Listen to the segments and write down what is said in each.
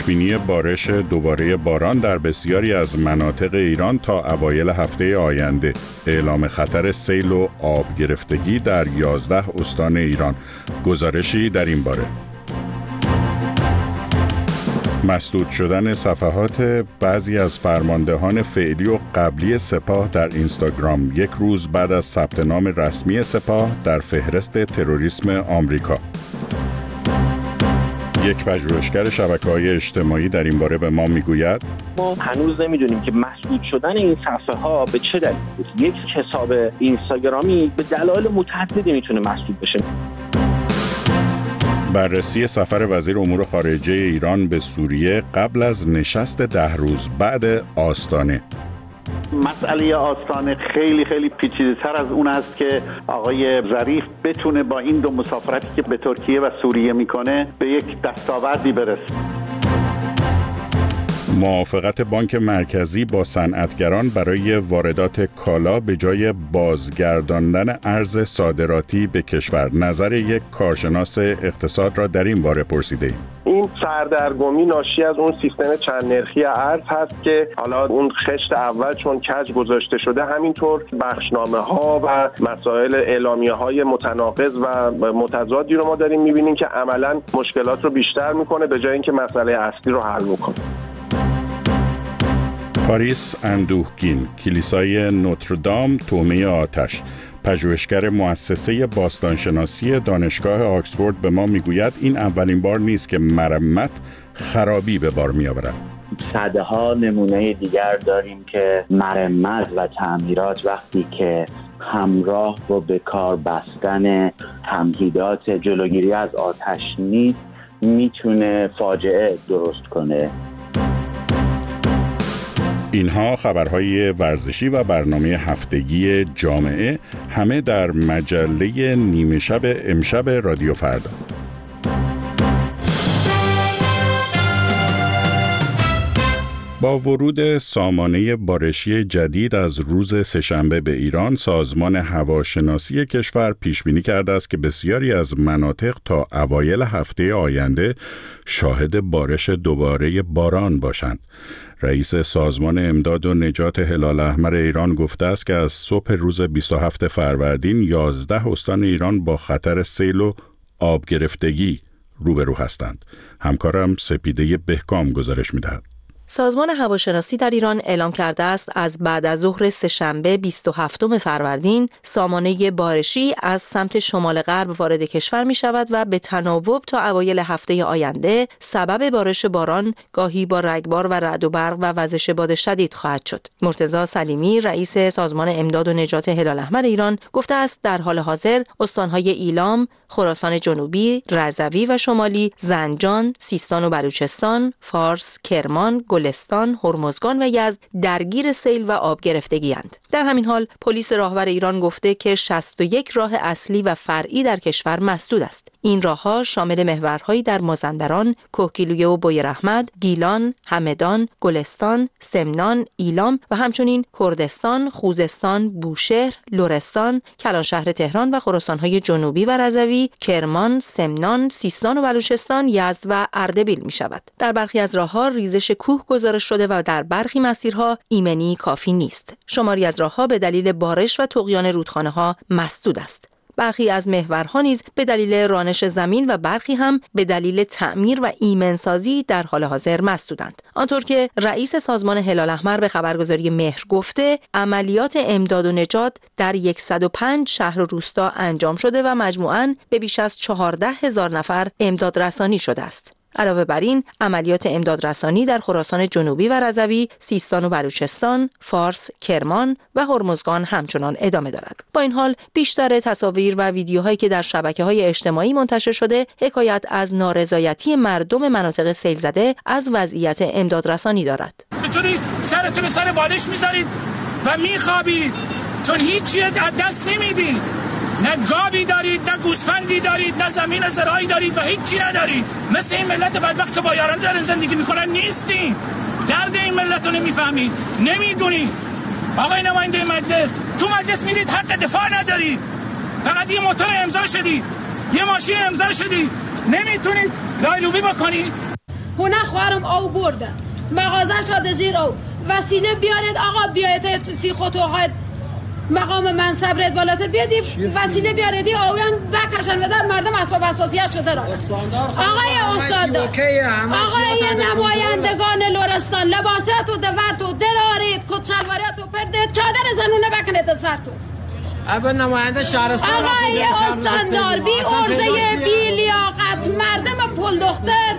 پیشبینی بارش دوباره باران در بسیاری از مناطق ایران تا اوایل هفته آینده. اعلام خطر سیل و آب گرفتگی در 11 استان ایران. گزارشی در این باره. مسدود شدن صفحات بعضی از فرماندهان فعلی و قبلی سپاه در اینستاگرام 1 روز بعد از ثبت نام رسمی سپاه در فهرست تروریسم آمریکا. یک پژوهشگر شبکه‌های اجتماعی در این باره به ما میگوید ما هنوز نمیدونیم که مسدود شدن این صفحه‌ها به چه دلیل بود. یک حساب اینستاگرامی به دلایل متعددی میتونه مسدود بشه. بررسی سفر وزیر امور خارجه ایران به سوریه قبل از نشست 10 روز بعد آستانه. مسئله آستانه خیلی پیچیده‌تر از اون است که آقای ظریف بتونه با این دو مسافرتی که به ترکیه و سوریه میکنه به یک دستاوردی برسه. موافقت بانک مرکزی با صنعتگران برای واردات کالا به جای بازگرداندن ارز صادراتی به کشور. نظر یک کارشناس اقتصاد را در این باره پرسیده‌ایم. این سردرگمی ناشی از اون سیستم چند نرخی ارز هست که حالا اون خشت اول چون کج گذاشته شده، همینطور بخشنامه ها و مسائل اعلامیه های متناقض و متضادی رو ما داریم میبینیم که عملاً مشکلات رو بیشتر میکنه به جای اینکه مسئله اصلی رو حل بکنه. پاریس اندوهگین، کلیسای نوتردام طعمه آتش. پژوهشگر مؤسسه باستانشناسی دانشگاه آکسفورد به ما میگوید این اولین بار نیست که مرمت خرابی به بار میآورد. صدها نمونه دیگر داریم که مرمت و تعمیرات وقتی که همراه با به کار بستن تمهیدات جلوگیری از آتش نیست میتونه فاجعه درست کنه. اینها خبرهای ورزشی و برنامه هفتگی جامعه، همه در مجله نیمه شب امشب رادیو فردا. با ورود سامانه بارشی جدید از روز سه‌شنبه به ایران، سازمان هواشناسی کشور پیشبینی کرده است که بسیاری از مناطق تا اوایل هفته آینده شاهد بارش دوباره باران باشند. رئیس سازمان امداد و نجات هلال احمر ایران گفته است که از صبح روز 27 فروردین 11 استان ایران با خطر سیل و آب گرفتگی روبرو هستند. همکارم سپیده بهکام گزارش می‌دهد. سازمان هواشناسی در ایران اعلام کرده است از بعد از ظهر سه‌شنبه 27 فروردین سامانه بارشی از سمت شمال غرب وارد کشور می شود و به تناوب تا اوایل هفته آینده سبب بارش باران گاهی با رگبار و رعد و برق و وزش باد شدید خواهد شد. مرتضی سلیمی رئیس سازمان امداد و نجات هلال احمر ایران گفته است در حال حاضر استانهای ایلام، خراسان جنوبی، رضوی و شمالی، زنجان، سیستان و بلوچستان، فارس، کرمان، گلستان، هرمزگان و یزد درگیر سیل و آب گرفتگی اند. در همین حال پلیس راهور ایران گفته که 61 راه اصلی و فرعی در کشور مسدود است. این راه‌ها شامل محورهایی در مازندران، کوهگیلویه و بویراحمد، گیلان، همدان، گلستان، سمنان، ایلام و همچنین کردستان، خوزستان، بوشهر، لرستان، کلانشهر تهران و خراسان‌های جنوبی و رضوی، کرمان، سمنان، سیستان و بلوچستان، یزد و اردبیل می‌شود. در برخی از راه‌ها ریزش کوه گزارش شده و در برخی مسیرها ایمنی کافی نیست. شماری از راه‌ها به دلیل بارش و طغیان رودخانه‌ها مسدود است. برخی از محورها نیز به دلیل رانش زمین و برخی هم به دلیل تعمیر و ایمنسازی در حال حاضر مسدودند. آنطور که رئیس سازمان هلال احمر به خبرگزاری مهر گفته، عملیات امداد و نجات در 105 شهر و روستا انجام شده و مجموعاً به بیش از 14,000 نفر امداد رسانی شده است. علاوه بر این، عملیات امدادرسانی در خراسان جنوبی و رضوی، سیستان و بلوچستان، فارس، کرمان و هرمزگان همچنان ادامه دارد. با این حال، بیشتر تصاویر و ویدیوهایی که در شبکه‌های اجتماعی منتشر شده، حکایت از نارضایتی مردم مناطق سیل زده از وضعیت امدادرسانی دارد. چطوری سرتون سر بالش می‌ذارید و می‌خوابید چون هیچی از دست نمیدید. نه گاوی دارید، نه گوسفندی دارید، نه زمین زراعی دارید و هیچی ندارید. مثل این ملت بدبخت که با یارانه دارن زندگی میکنن نیستین. درد این ملت رو نمیفهمید، نمیدونید. آقای نماینده مجلس، تو مجلس میرید حق دفاع ندارید. فقط یه موتور امضا شدید، یه ماشین امضا شدید، نمیتونید لایلوبی بکنید. هونه خواهرم او برده مغازه شده زیر او وسیله بیارید آقا بیایید سی خطوهای مقام منصب رید بالاتر بیادی وسیله بیاردی آویان بکشن و در مردم اسباب اساسیت شده را آقای استاددار آقای نمایندگان لرستان لباسات و دوت و درارید کچلواریات و پردید چادر زنونه بکنید سرتون ابا نماینده شهرستان آقای استاندار بی ارزه بی لیاقت مردم پل دختر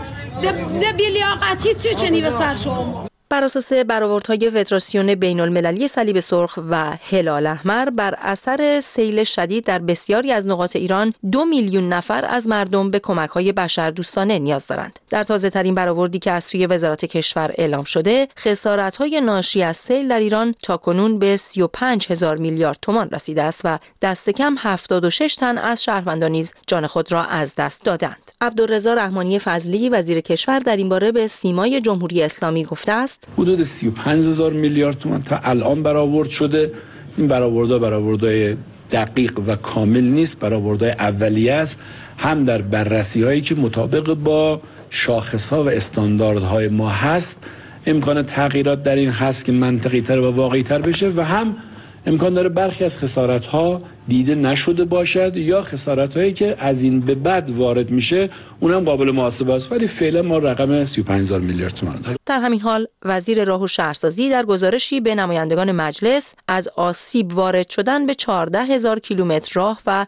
بی لیاقتی چنی به سر شما. بر اساس برآوردهای فدراسیون بین‌المللی صلیب سرخ و هلال احمر بر اثر سیل شدید در بسیاری از نقاط ایران 2 میلیون نفر از مردم به کمک‌های بشردوستانه نیاز دارند. در تازه‌ترین برآوردی که از سوی وزارت کشور اعلام شده، خسارت‌های ناشی از سیل در ایران تاکنون به 35,000 میلیارد تومان رسیده است و دست کم 76 تن از شهروندان نیز جان خود را از دست دادند. عبدالرضا رحمانی فضلی وزیر کشور در این باره به سیمای جمهوری اسلامی گفته است: حدود 35,000 میلیارد تومان تا الان برآورد شده. این برآوردهای دقیق و کامل نیست، برآوردهای اولیه است، هم در بررسی هایی که مطابق با شاخص ها و استانداردهای ما هست امکان تغییرات در این هست که منطقی تر و واقعی تر بشه و هم امکان داره برخی از خسارت ها دیده نشده باشد یا خسارت هایی که از این به بعد وارد میشه اونم قابل محاسبه است، ولی فعلا ما رقم 35,000 میلیارد تومان داریم. در همین حال وزیر راه و شهرسازی در گزارشی به نمایندگان مجلس از آسیب وارد شدن به 14,000 کیلومتر راه و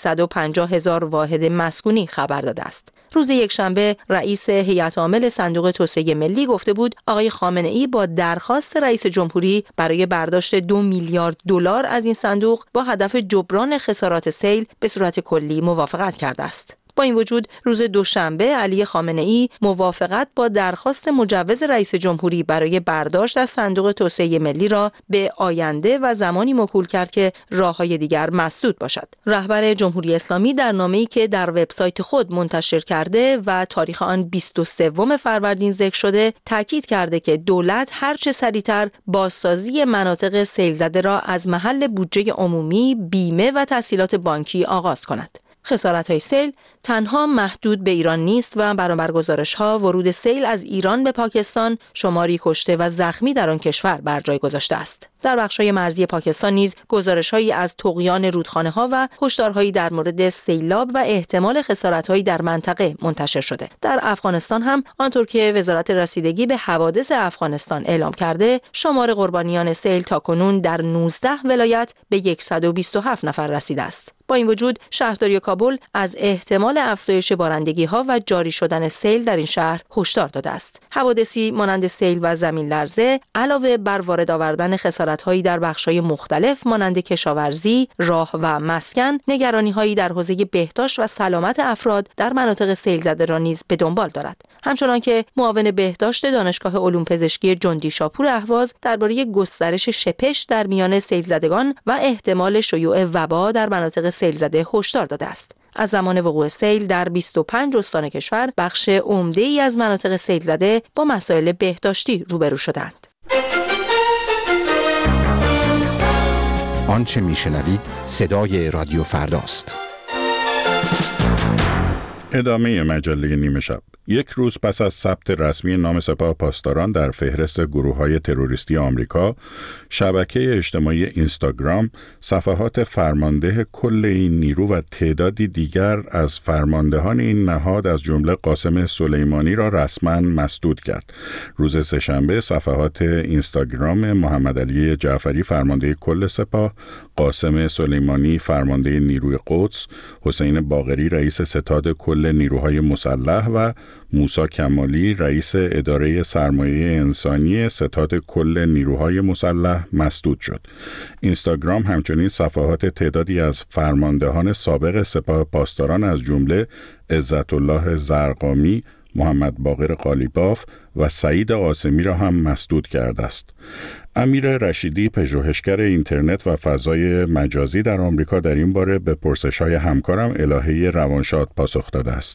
150,000 واحد مسکونی خبر داده است. روز یکشنبه رئیس هیئت عامل صندوق توسعه ملی گفته بود آقای خامنه‌ای با درخواست رئیس جمهوری برای برداشت 2 میلیارد دلار از این صندوق با هدف جبران خسارات سیل به صورت کلی موافقت کرده است. با این وجود روز دوشنبه علی خامنه‌ای موافقت با درخواست مجوز رئیس جمهوری برای برداشت از صندوق توسعه ملی را به آینده و زمانی موکول کرد که راه‌های دیگر مسدود باشد. رهبر جمهوری اسلامی در نامه‌ای که در وبسایت خود منتشر کرده و تاریخ آن 23 فروردین ذکر شده، تاکید کرده که دولت هرچه سریعتر بازسازی مناطق سیل زده را از محل بودجه عمومی، بیمه و تسهیلات بانکی آغاز کند. خسارت‌های سیل تنها محدود به ایران نیست و برابر گزارش‌ها ورود سیل از ایران به پاکستان شماری کشته و زخمی در آن کشور بر جای گذاشته است. در بخش‌های مرزی پاکستان نیز گزارش‌هایی از طغیان رودخانه‌ها و هشدارهایی در مورد سیلاب و احتمال خسارت‌هایی در منطقه منتشر شده. در افغانستان هم آنطور که وزارت رسیدگی به حوادث افغانستان اعلام کرده، شمار قربانیان سیل تاکنون در 19 ولایت به 127 نفر رسیده است. با این وجود شهرداری کابل از احتمال افزایش بارندگی‌ها و جاری شدن سیل در این شهر هشدار داده است. حوادثی مانند سیل و زمین لرزه علاوه بر وارد آوردن خسارت‌هایی در بخش‌های مختلف مانند کشاورزی، راه و مسکن، نگرانی‌هایی در حوزه بهداشت و سلامت افراد در مناطق سیل زده را نیز به دنبال دارد. همچنان که معاون بهداشت دانشگاه علوم پزشکی جندی شاپور اهواز درباره گسترش شپش در میان سیل زدگان و احتمال شیوع وبا در مناطق سیل زده هشدار داده است. از زمان وقوع سیل در 25 استان کشور بخش عمده‌ای از مناطق سیل زده با مسائل بهداشتی روبرو شدند. آنچه میشنوید صدای رادیو فرداست. ادامه مجله نیمه شب. یک روز پس از ثبت رسمی نام سپاه پاسداران در فهرست گروه‌های تروریستی آمریکا، شبکه اجتماعی اینستاگرام صفحات فرمانده کل این نیرو و تعدادی دیگر از فرماندهان این نهاد از جمله قاسم سلیمانی را رسما مسدود کرد. روز سه‌شنبه صفحات اینستاگرام محمد علی جعفری فرمانده کل سپاه، قاسم سلیمانی فرمانده نیروی قدس، حسین باقری رئیس ستاد کل نیروهای مسلح و موسی کمالی رئیس اداره سرمایه انسانی ستاد کل نیروهای مسلح مسدود شد. اینستاگرام همچنین صفحات تعدادی از فرماندهان سابق سپاه پاسداران از جمله عزت الله زرقامی، محمد باقر قالیباف و سعید قاسمی را هم مسدود کرده است. امیر رشیدی، پژوهشگر اینترنت و فضای مجازی در آمریکا، در این باره به پرسش‌های همکارم الهه روانشاد پاسخ داده است.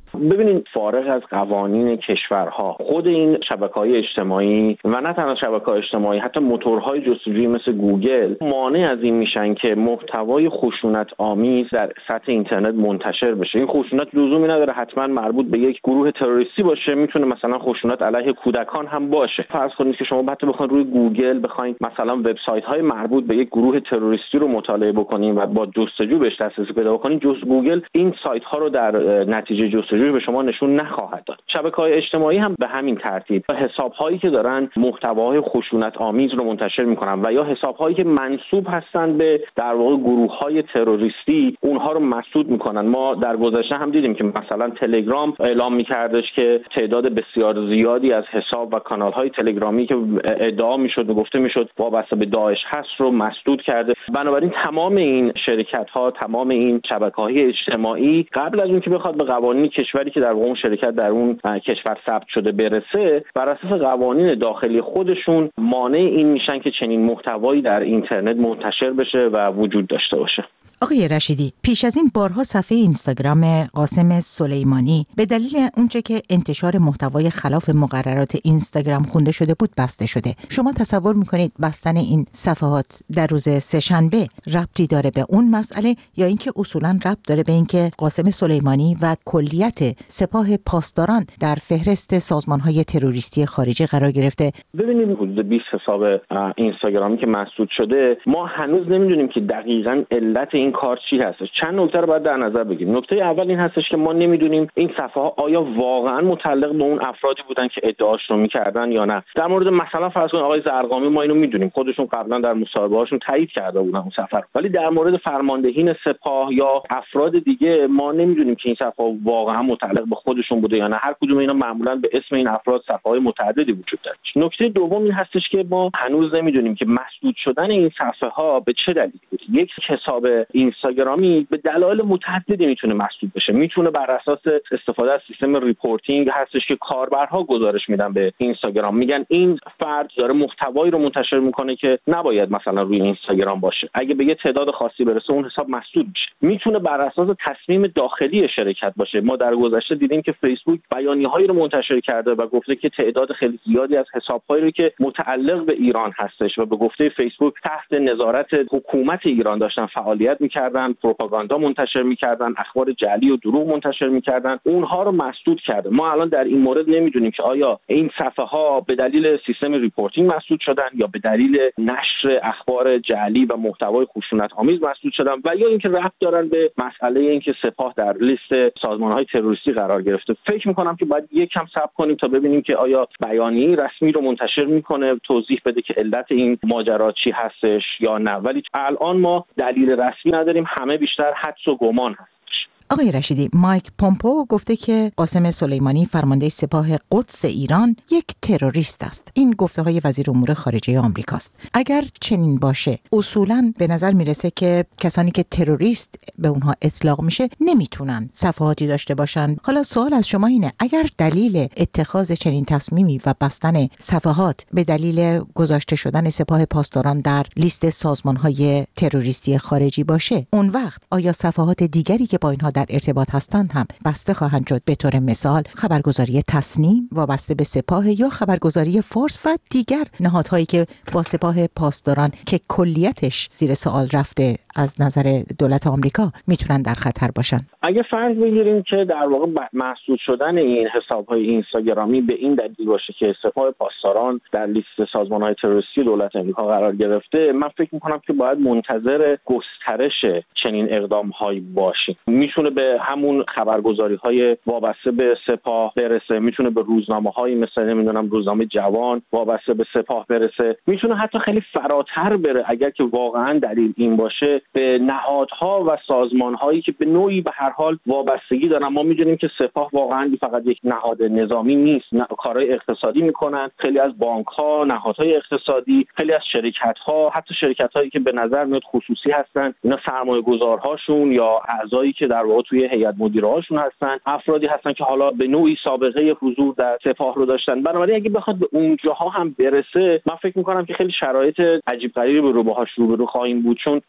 ببینید فارغ از قوانین کشورها، خود این شبکه‌های اجتماعی و نه تنها شبکه‌های اجتماعی، حتی موتورهای جستجویی مثل گوگل مانع از این میشن که محتوای خشونت آمیز در سطح اینترنت منتشر بشه. این خشونت لزومی نداره حتما مربوط به یک گروه تروریستی باشه، میتونه مثلا خشونت علیه کودکان هم باشه. فرض کنید که شما حتی بخواید روی گوگل بخواید مثلا وبسایت‌های مربوط به یک گروه تروریستی رو مطالعه بکنین و با جستجو بهش دسترسی پیدا بکنین، گوگل این سایت‌ها رو در نتیجه جستجو به شما نشون نخواهد داد. شبکه‌های اجتماعی هم به همین ترتیب حساب‌هایی که دارن محتوای خشونت آمیز رو منتشر می‌کنن و یا حساب‌هایی که منسوب هستن به در واقع گروه‌های تروریستی، اونها رو مسدود می‌کنن. ما در گذشته هم دیدیم که مثلا تلگرام اعلام می‌کردش که تعداد بسیار زیادی از حساب و کانال‌های تلگرامی که ادعا می‌شد و گفته می‌شد وابسته به داعش هست رو مسدود کرده. بنابراین تمام این شرکت‌ها، تمام این شبکه‌های اجتماعی قبل از اون که بخواد به قوانین کشوری که در اون شرکت در اون کشور ثبت شده برسه، بر اساس قوانین داخلی خودشون مانع این میشن که چنین محتوایی در اینترنت منتشر بشه و وجود داشته باشه. آقای رشیدی، پیش از این بارها صفحه اینستاگرام قاسم سلیمانی به دلیل اونچه که انتشار محتوای خلاف مقررات اینستاگرام خونده شده بود بسته شده. شما تصور میکنید بستن این صفحات در روز سه‌شنبه ربطی داره به اون مسئله یا اینکه اصولاً ربط داره به اینکه قاسم سلیمانی و کلیت سپاه پاسداران در فهرست سازمان‌های تروریستی خارجی قرار گرفته؟ ببینید حدود 20 حساب اینستاگرامی که مسدود شده، ما هنوز نمیدونیم که دقیقاً علت این کار چی هستش. چند نکته رو باید در نظر بگیریم. نکته اول این هستش که ما نمیدونیم این صفحه ها آیا واقعا متعلق به اون افرادی بودن که ادعاش رو میکردن یا نه. در مورد مثلا فرض کنید آقای زرقامی ما اینو میدونیم، خودشون قبلا در مصاحبه هاشون تایید کرده بودن اون سفر، ولی در مورد فرماندهین سپاه یا افراد دیگه ما نمیدونیم که این صفحه واقعا متعلق به خودشون بوده یا نه. هر کدوم اینا معمولا به اسم این افراد صفحه‌های متعددی وجود داره. نکته دوم این هستش که ما هنوز نمیدونیم که مسدود شدن این صفحه ها به چه دلیلی بود. یک حساب اینستاگرامی به دلایل متعددی میتونه مسدود بشه. میتونه بر اساس استفاده از سیستم ریپورتینگ هستش که کاربرها گزارش میدن به اینستاگرام، میگن این فرد داره محتوایی رو منتشر میکنه که نباید مثلا روی اینستاگرام باشه. اگه به یه تعداد خاصی برسه اون حساب مسدود میشه. میتونه بر اساس تصمیم داخلی شرکت باشه. ما در گذشته دیدیم که فیسبوک بیانیه‌هایی رو منتشر کرده و گفته که تعداد خیلی زیادی از حساب‌هایی رو که متعلق به ایران هستش و به گفته فیسبوک تحت نظارت حکومت ایران داشتن فعالیت می‌کردن، پروپاگاندا منتشر می‌کردن، اخبار جعلی و دروغ منتشر می‌کردن، اونها رو مسدود کرده. ما الان در این مورد نمی‌دونیم که آیا این صفحه‌ها به دلیل سیستم ریپورتینگ مسدود شدن یا به دلیل نشر اخبار جعلی و محتوای خشونت‌آمیز مسدود شدن و یا اینکه ربط دارن به مسئله اینکه سپاه در لیست سازمان‌های تروریستی قرار گرفته. فکر می‌کنم که باید یکم صبر کنیم تا ببینیم که آیا بیانیه رسمی رو منتشر می‌کنه توضیح بده که علت این ماجرا چی هستش یا نه. ولی الان ما دلیل رسمی نداریم، همه بیشتر حدس و گمان هست. آقای رشیدی، مایک پومپو گفته که قاسم سلیمانی فرمانده سپاه قدس ایران یک تروریست است. این گفته‌های وزیر امور خارجه آمریکاست. اگر چنین باشه، اصولاً به نظر میرسه که کسانی که تروریست به اونها اطلاق میشه نمیتونن صفحاتی داشته باشن. حالا سوال از شما اینه، اگر دلیل اتخاذ چنین تصمیمی و بستن صفحات به دلیل گذاشته شدن سپاه پاسداران در لیست سازمان‌های تروریستی خارجی باشه، اون وقت آیا صفحات دیگری که با اینها در ارتباط هستند هم بسته خواهند شد؟ به طور مثال خبرگزاری تصنیم وابسته به سپاه یا خبرگزاری فارس و دیگر نهادهایی که با سپاه پاسداران که کلیتش زیر سوال رفته از نظر دولت آمریکا میتونن در خطر باشن. اگه فرض بگیریم که در واقع محدود شدن این حساب‌های اینستاگرامی به این دلیل باشه که سپاه پاسداران در لیست سازمان‌های تروریستی دولت آمریکا قرار گرفته، من فکر می‌کنم که باید منتظر گسترش چنین اقدام‌هایی باشیم. میتونه به همون خبرگزاری‌های وابسته به سپاه برسه، میتونه به روزنامه‌هایی مثل نمیدونم روزنامه جوان وابسته به سپاه برسه، میتونه حتی خیلی فراتر بره اگر که واقعاً دلیل این باشه به نهادها و سازمان‌هایی که به نوعی به هر حال وابستگی دارن. ما می‌دونیم که سپاه واقعاً فقط یک نهاد نظامی نیست، کارهای اقتصادی می‌کنن. خیلی از بانک‌ها، نهادهای اقتصادی، خیلی از شرکت‌ها، حتی شرکت‌هایی که به نظر میاد خصوصی هستن، اینا سرمایه‌گذارهاشون یا اعضایی که در واقع توی هیئت مدیرهاشون هستن افرادی هستن که حالا به نوعی سابقه حضور در سپاه رو داشتن. بنابراین اگه بخواد به اونجاها هم برسه، من فکر می‌کنم که خیلی شرایط عجیب غریبی رو باهاش روبرو خواهیم بود، چون اون وقتی که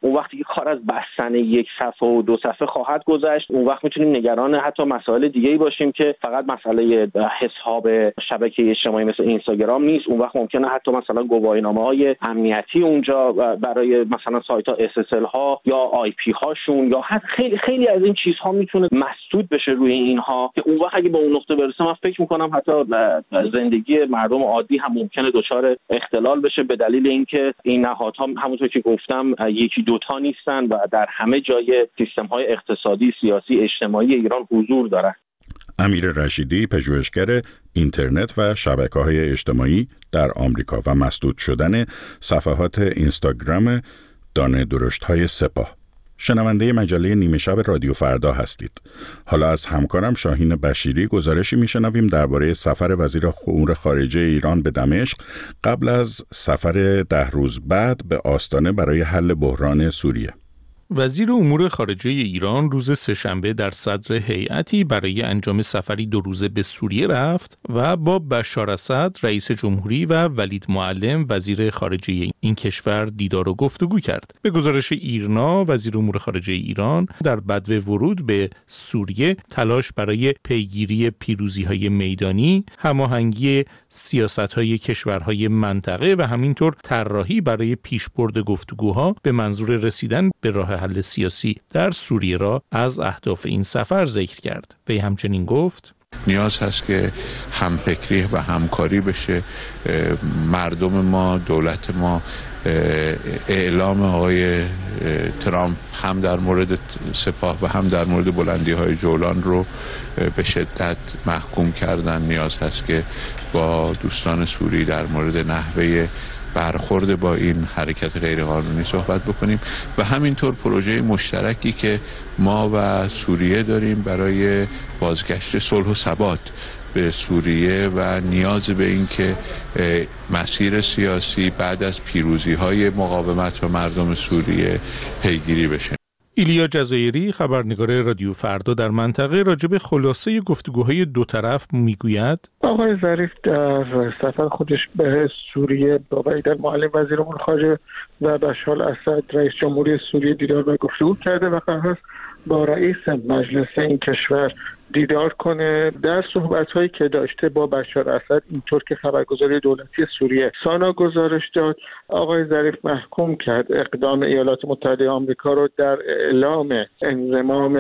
کار از بستن یک صفحه و 2 صفحه خواهد گذشت. اون وقت میتونیم نگران حتی مسائل دیگه‌ای باشیم که فقط مسئله حساب شبکه اجتماعی مثل اینستاگرام نیست. اون وقت ممکنه حتی مثلا گواهینامه‌های امنیتی اونجا برای مثلا سایت‌ها SSL ها یا IP هاشون یا خیلی از این چیزها میتونه مسدود بشه روی اینها که اون وقت اگه به اون نقطه برسه من فکر می‌کنم حتی زندگی مردم عادی هم ممکنه دچار اختلال بشه به دلیل اینکه این نهادها همونطور که گفتم یکی دوتا نیستن و در همه جای سیستم‌های اقتصادی، سیاسی، اجتماعی ایران حضور دارن. امیر رشیدی، پژوهشگر اینترنت و شبکه‌های اجتماعی در آمریکا و مسدود شدن صفحات اینستاگرام دانه درشت‌های سپاه. شنونده مجله نیمه شب رادیو فردا هستید. حالا از همکارم شاهین بشیری گزارشی میشنویم درباره سفر وزیر امور خارجه ایران به دمشق قبل از سفر 10 روز بعد به آستانه برای حل بحران سوریه. وزیر امور خارجه ایران روز سه‌شنبه در صدر هیئتی برای انجام سفری 2 روزه به سوریه رفت و با بشار اسد رئیس جمهوری و ولید معلم وزیر خارجه این کشور دیدار و گفتگو کرد. به گزارش ایرنا، وزیر امور خارجه ایران در بدو ورود به سوریه تلاش برای پیگیری پیروزی‌های میدانی، هماهنگی سیاست‌های کشورهای منطقه و همینطور طراحی برای پیشبرد گفتگوها به منظور رسیدن به راه حل سیاسی در سوریه را از اهداف این سفر ذکر کرد. وی همچنین گفت نیاز هست که همفکری و همکاری بشه. مردم ما، دولت ما اعلام آقای ترامپ هم در مورد سپاه و هم در مورد بلندی‌های جولان رو به شدت محکوم کردن. نیاز هست که با دوستان سوری در مورد نحوه برخورد با این حرکت غیرقانونی صحبت بکنیم و همینطور پروژه مشترکی که ما و سوریه داریم برای بازگشت صلح و ثبات به سوریه و نیاز به این که مسیر سیاسی بعد از پیروزی‌های مقاومت و مردم سوریه پیگیری بشه. ایلیا جزایری، خبرنگار رادیو فردا در منطقه، راجع به خلاصه گفتگوهای دو طرف میگوید آقای ظریف در سفر خودش به سوریه با ولید معلم وزیر امور خارجه و بشار اسد رئیس جمهوری سوریه دیدار و گفتگو کرده و قرار است با رئیس مجلس این کشور دیدار کنه. در صحبت‌هایی که داشته با بشار اسد، اینطور که خبرگزاری دولتی سوریه سانا گزارش داد، آقای ظریف محکوم کرد اقدام ایالات متحده آمریکا رو در اعلام انضمام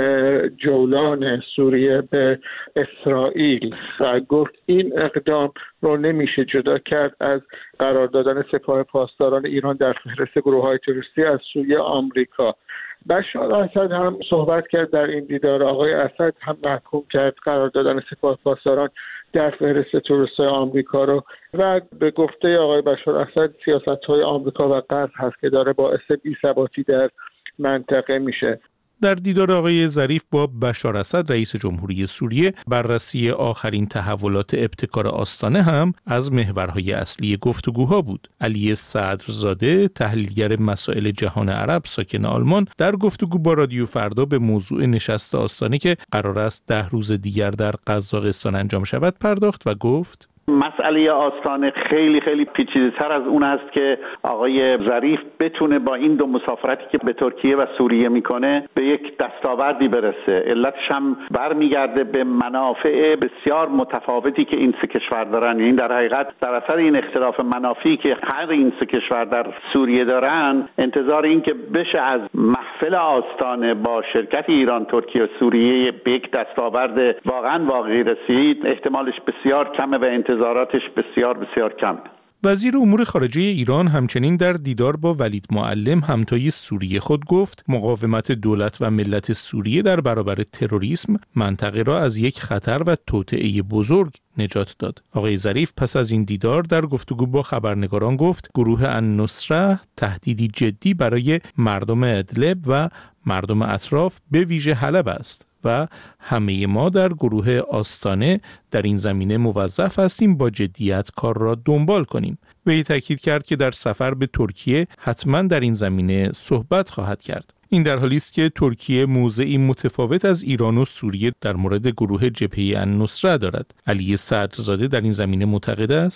جولان سوریه به اسرائیل و گفت این اقدام رو نمیشه جدا کرد از قرار دادن سپاه پاسداران ایران در فهرست گروه‌های تروریستی از سوی آمریکا. بشار اسد هم صحبت کرد در این دیدار. آقای اسد هم محکوم کرد قرار دادن سپاه پاسداران در فهرست تروریست‌های آمریکا رو و به گفته آقای بشار اسد سیاست‌های آمریکا و غرب هست که داره باعث بی‌ثباتی در منطقه میشه. در دیدار آقای ظریف با بشار اسد رئیس جمهوری سوریه، بررسی آخرین تحولات ابتکار آستانه هم از محورهای اصلی گفتگوها بود. علی صدرزاده، تحلیلگر مسائل جهان عرب ساکن آلمان، در گفتگو با رادیو فردا به موضوع نشست آستانه که قرار است 10 روز دیگر در قزاقستان انجام شود پرداخت و گفت مسئله آستانه خیلی خیلی پیچیده‌تر از اون است که آقای ظریف بتونه با این 2 مسافرتی که به ترکیه و سوریه میکنه به یک دستاوردی برسه. علتش هم برمیگرده به منافع بسیار متفاوتی که این 3 کشور دارن. این در حقیقت در اثر این اختلاف منافعی که هر این 3 کشور در سوریه دارن، انتظار این که بشه از محفل آستانه با شرکت ایران، ترکیه و سوریه به یک دستاورد واقعی رسید احتمالش بسیار کمه و انتظاراتش بسیار بسیار کم. وزیر امور خارجه ایران همچنین در دیدار با ولید معلم همتای سوریه خود گفت مقاومت دولت و ملت سوریه در برابر تروریسم منطقه را از یک خطر و توطئه بزرگ نجات داد. آقای ظریف پس از این دیدار در گفتگو با خبرنگاران گفت گروه النصره تهدیدی جدی برای مردم ادلب و مردم اطراف به ویژه حلب است و همه ما در گروه آستانه در این زمینه موظف هستیم با جدیت کار را دنبال کنیم. وی تاکید کرد که در سفر به ترکیه حتما در این زمینه صحبت خواهد کرد. این در حالی است که ترکیه موضعی متفاوت از ایران و سوریه در مورد گروه جبهه النصره دارد. علی صدرزاده در این زمینه معتقد است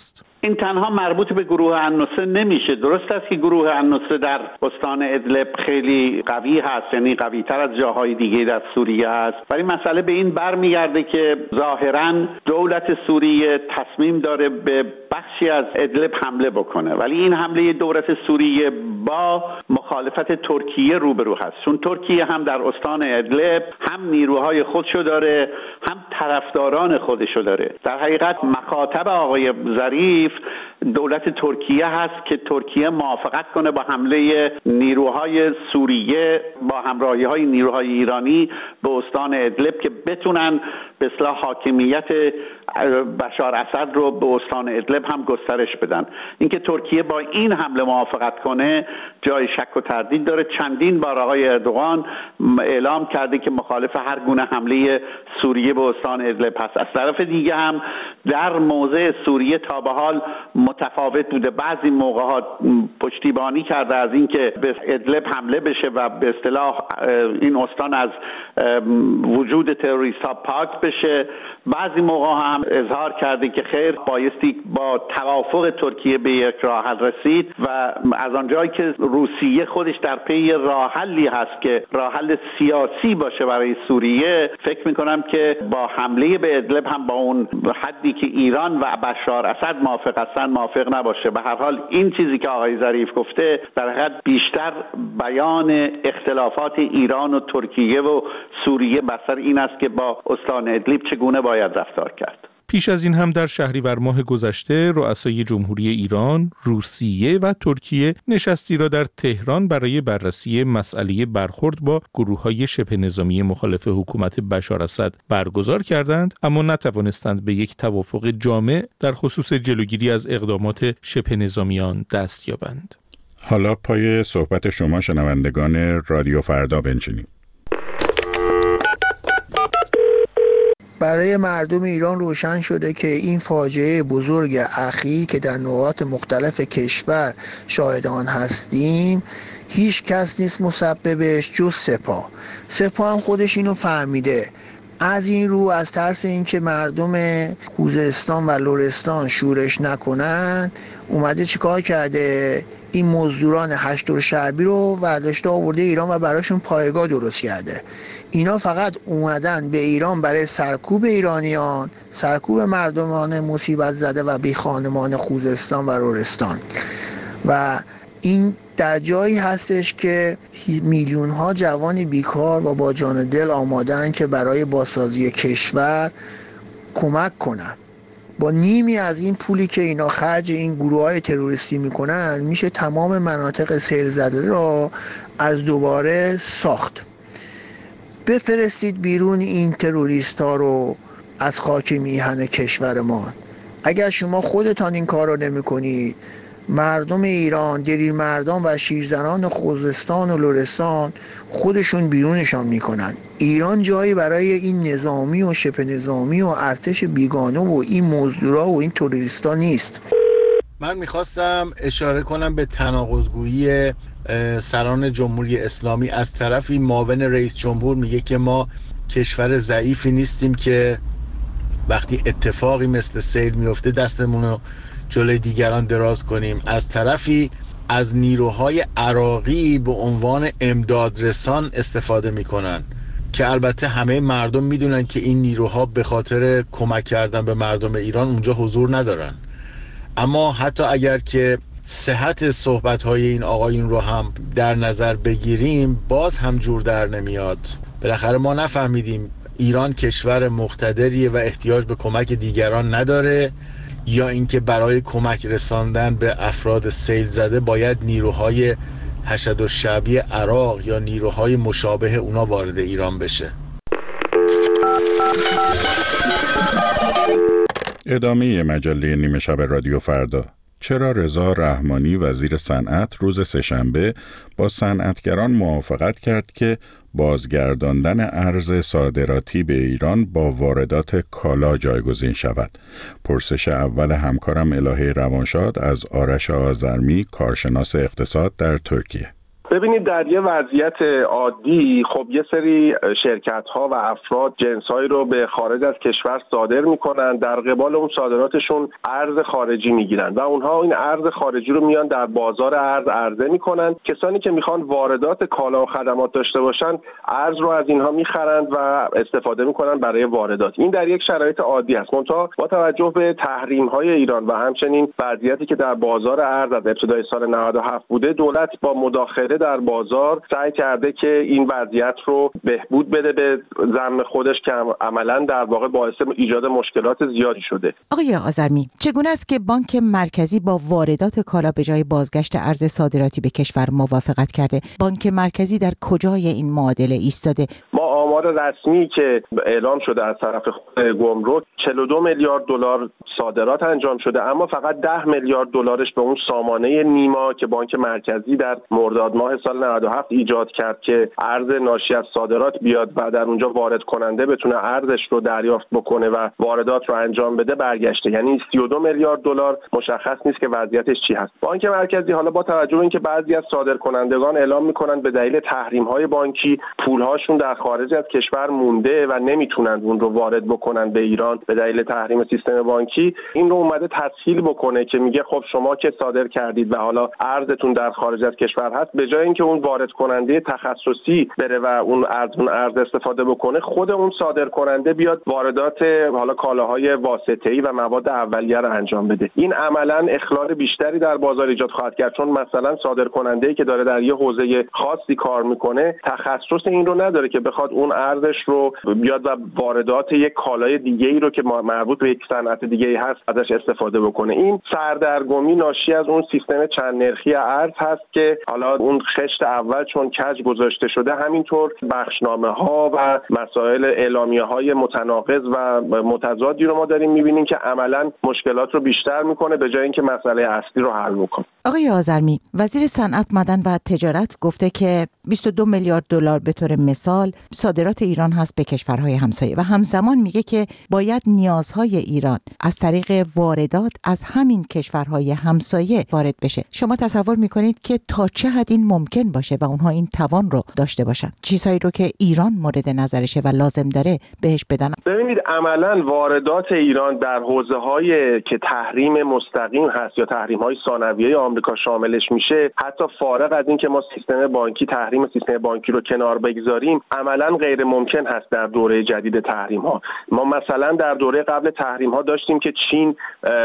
این تنها مربوط به گروه النصره نمیشه. درست است که گروه النصره در استان ادلب خیلی قوی هست، یعنی قوی تر از جاهای دیگه در سوریه هست، ولی مسئله به این برمیگرده که ظاهراً دولت سوریه تصمیم داره به بخشی از ادلب حمله بکنه، ولی این حمله دولت سوریه با مخالفت ترکیه روبرو هست، چون ترکیه هم در استان ادلب هم نیروهای خودشو داره هم طرفداران خودشو داره. در حقیقت مخاطب آقای ظریف دولت ترکیه هست که ترکیه موافقت کنه با حمله نیروهای سوریه با همراهی‌های نیروهای ایرانی به استان ادلب که بتونن به اصطلاح حاکمیت بشار اسد رو به استان ادلب هم گسترش بدن. اینکه ترکیه با این حمله موافقت کنه جای شک و تردید داره. چندین بار آقای اردوغان اعلام کرده که مخالف هر گونه حمله سوریه به استان ادلب هست. از طرف دیگه هم در موضع سوریه تا به حال متفاوت بوده. بعضی موقع‌ها پشتیبانی کرده از اینکه به ادلب حمله بشه و به اصطلاح این استان از وجود تروریست‌ها پاک بشه. بعضی موقع هم اظهار کرده که خیر بایستی با توافق ترکیه به یک راه حل رسید و از آنجایی که روسیه خودش در پی راه حلی هست که راه حل سیاسی باشه برای سوریه، فکر می‌کنم که با حمله به ادلب هم با اون حدی که ایران و بشار اسد موافق هستن موافق نباشه. به هر حال این چیزی که آقای ظریف گفته در حقیقت بیشتر بیان اختلافات ایران و ترکیه و سوریه بر سر این است که با استان ادلب چگونه باید رفتار کرد. پیش از این هم در شهریور ماه گذشته رؤسای جمهوری ایران، روسیه و ترکیه نشستی را در تهران برای بررسی مسئله برخورد با گروه‌های شبه نظامی مخالف حکومت بشار اسد برگزار کردند، اما نتوانستند به یک توافق جامع در خصوص جلوگیری از اقدامات شبه نظامیان دست یابند. حالا پای صحبت شما شنوندگان رادیو فردا بنشینیم. برای مردم ایران روشن شده که این فاجعه بزرگ اخیر که در نقاط مختلف کشور شاهد آن هستیم هیچ کس نیست مسببش جز سپاه هم خودش اینو فهمیده. از این رو از ترس اینکه مردم خوزستان و لرستان شورش نکنن اومده چیکار کرده؟ این مزدوران هشت‌الشعبی رو ورداشته آورده ایران و براشون پایگاه درست کرده. اینا فقط اومدن به ایران برای سرکوب ایرانیان، سرکوب مردمان مصیبت زده و بی خانمان خوزستان و لرستان. و این در جایی هستش که میلیون ها جوان بیکار و با جان دل آمادن که برای بازسازی کشور کمک کنن. با نیمی از این پولی که اینا خرج این گروه های تروریستی میکنن میشه تمام مناطق سیل زده را از دوباره ساخت. بفرستید بیرون این تروریست ها رو از خاک میهن کشورمان. اگر شما خودتان این کار رو نمی کنید مردم ایران، دلیر مردان و شیرزنان خوزستان و لرستان خودشون بیرونشان میکنن. ایران جایی برای این نظامی و شبه نظامی و ارتش بیگانه و این مزدورا و این تروریستا نیست. من میخواستم اشاره کنم به تناقض‌گویی سران جمهوری اسلامی. از طرفی معاون رئیس جمهور میگه که ما کشور ضعیفی نیستیم که وقتی اتفاقی مثل سیل میفته دستمون رو جلوی دیگران دراز کنیم. از طرفی از نیروهای عراقی به عنوان امدادرسان استفاده میکنن که البته همه مردم میدونن که این نیروها به خاطر کمک کردن به مردم ایران اونجا حضور ندارن. اما حتی اگر که صحت صحبت‌های این آقایون رو هم در نظر بگیریم باز هم جور در نمیاد. بالاخره ما نفهمیدیم ایران کشور مقتدریه و احتیاج به کمک دیگران نداره یا اینکه برای کمک رساندن به افراد سیل زده باید نیروهای حشدالشعبی عراق یا نیروهای مشابه اونا وارد ایران بشه. ادامه مجله نیمه شب رادیو فردا. چرا رضا رحمانی وزیر صنعت روز سه‌شنبه با صنعتگران موافقت کرد که بازگرداندن ارز صادراتی به ایران با واردات کالا جایگزین شود؟ پرسش اول همکارم الهه روانشاد از آرش آذرمی، کارشناس اقتصاد در ترکیه. ببینید در یه وضعیت عادی خب یه سری شرکت‌ها و افراد جنس‌هایی رو به خارج از کشور صادر می‌کنن، در قبال اون صادراتشون ارز خارجی می‌گیرن و اونها این ارز خارجی رو میان در بازار ارز عرضه می‌کنن. کسانی که می‌خوان واردات کالا و خدمات داشته باشن ارز رو از اینها می‌خرند و استفاده می‌کنن برای واردات. این در یک شرایط عادی است. منتها با توجه به تحریم‌های ایران و همچنین وضعیتی که در بازار ارز از ابتدای سال 97 بوده، دولت با مداخله در بازار سعی کرده که این وضعیت رو بهبود بده به ذم خودش که عملاً در واقع باعث ایجاد مشکلات زیادی شده. آقای آذرمی، چگونه است که بانک مرکزی با واردات کالا به جای بازگشت ارز صادراتی به کشور موافقت کرده؟ بانک مرکزی در کجای این معادله ایستاده؟ ما آمار رسمی که اعلام شده از طرف گمرک 42 میلیارد دلار صادرات انجام شده، اما فقط 10 میلیارد دلارش به اون سامانه نیما که بانک مرکزی در مرداد ماه سال 97 ایجاد کرد که ارز ناشی از صادرات بیاد و در اونجا وارد کننده بتونه ارزش رو دریافت بکنه و واردات رو انجام بده برگشته. یعنی 32 میلیارد دلار مشخص نیست که وضعیتش چی هست. بانک مرکزی حالا با توجه به اینکه بعضی از صادرکنندگان اعلام میکنن به دلیل تحریم‌های بانکی پولهاشون در خارج از کشور مونده و نمیتونن اون رو وارد بکنن به ایران به دلیل تحریم سیستم بانکی، این رو اومده تسهیل بکنه که میگه خب شما که صادر کردید و حالا ارزتون در خارج از کشور هست، به جای اینکه اون وارد کننده تخصصی بره و اون ارز استفاده بکنه، خود اون صادر کننده بیاد واردات حالا کالاهای واسطه‌ای و مواد اولیه رو انجام بده. این عملاً اخلال بیشتری در بازار ایجاد خواهد کرد، چون مثلا صادر کننده‌ای که داره در یه حوزه خاصی کار میکنه تخصص این رو نداره که بخواد اون ارزش رو بیاد و واردات یک کالای دیگه‌ای رو که مربوط به یک صنعت دیگه‌ای هست ازش استفاده بکنه. این سردرگمی ناشی از اون سیستم چند نرخی ارز هست که حالا اون خشت اول چون کج گذاشته شده، همینطور بخشنامه‌ها و مسائل اعلامیه‌های متناقض و متضادی رو ما داریم می‌بینیم که عملاً مشکلات رو بیشتر می‌کنه به جای اینکه مسئله اصلی رو حل بکنه. آقای آذرمی، وزیر صنعت، معدن و تجارت گفته که 22 میلیارد دلار به طور مثال صادرات ایران هست به کشورهای همسایه و همزمان میگه که باید نیازهای ایران از طریق واردات از همین کشورهای همسایه وارد بشه. شما تصور میکنید که تا چه حد این ممکن باشه و اونها این توان رو داشته باشن؟ چیزهایی رو که ایران مورد نظرشه و لازم داره بهش بدن؟ ببینید عملاً واردات ایران در حوزه‌های که تحریم مستقیم هست یا تحریم‌های ثانویه آمریکا شاملش میشه، حتی فارغ از این که ما سیستم بانکی تحریم سیستم بانکی رو کنار بگذاریم، عملاً غیر ممکن هست در دوره جدید تحریم‌ها. ما مثلا در دوره قبل تحریم‌ها داشتیم که چین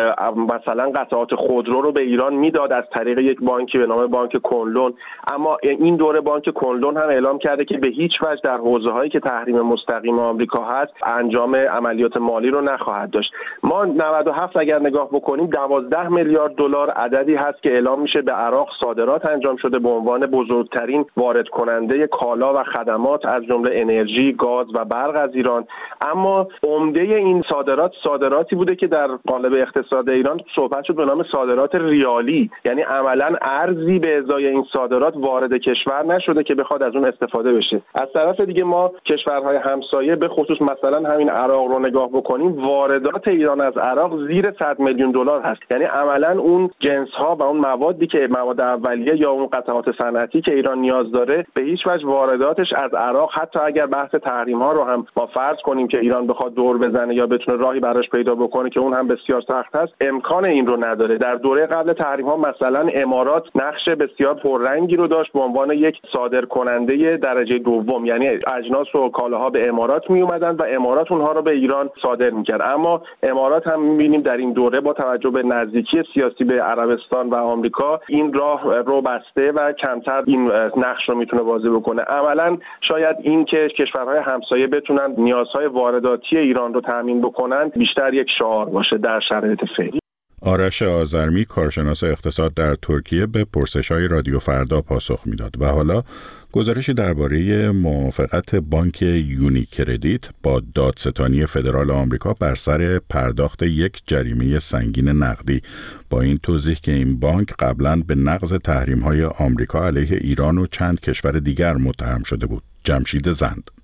مثلا قطعات خودرو رو به ایران میداد از طریق یک بانکی به نام بانک کنلون، اما این دوره بانک کنلون هم اعلام کرده که به هیچ وجه در حوزه‌هایی که تحریم مستقیم آمریکا هست انجام عملیات مالی رو نخواهد داشت. ما 97 اگر نگاه بکنیم 12 میلیارد دلار عددی هست که اعلام میشه به عراق صادرات انجام شده به عنوان بزرگترین وارد کننده کالا و خدمات از جمله انرژی، گاز و برق از ایران. اما عمده این صادراتی بوده که در قالب اقتصاد ایران صحبت شد به نام صادرات ریالی، یعنی عملاً ارزی به ازای این صادرات وارد کشور نشده که بخواد از اون استفاده بشه. از طرف دیگه ما کشورهای همسایه به خصوص مثلا همین عراق رو نگاه بکنیم، واردات ایران از عراق زیر 100 میلیون دلار هست. یعنی عملاً اون جنس ها و اون موادی که مواد اولیه یا اون قطعات صنعتی که ایران نیاز داره به هیچ وجه وارداتش از عراق، حتی اگر بحث تحریم ها رو هم ما فرض کنیم که ایران بخواد دور بزنه یا بتونه راهی براش پیدا بکنه که اون هم بسیار سخت هست، امکان این رو نداره. در دوره قبل تحریم ها مثلا امارات نقش بسیار پررنگی رو داشت به عنوان یک صادر کننده درجه دوم، یعنی اجناس و کالاها به امارات می اومدن و امارات اونها رو به ایران صادر میکرد. اما امارات هم میبینیم در این دوره با توجه به نزدیکی سیاسی به عربستان و آمریکا این راه رو بسته و کمتر این نقش رو میتونه بازی بکنه. عملا شاید این که کشورهای همسایه بتونن نیازهای وارداتی ایران رو تامین بکنن بیشتر یک شعار باشه در شرایط فعلی. آرش آذرمی، کارشناس اقتصاد در ترکیه، به پرسش‌های رادیو فردا پاسخ میداد. و حالا گزارشی درباره موافقت بانک یونیکردیت با دادستانی فدرال آمریکا بر سر پرداخت یک جریمه سنگین نقدی، با این توضیح که این بانک قبلاً به نقض تحریم‌های آمریکا علیه ایران و چند کشور دیگر متهم شده بود. جمشید زند.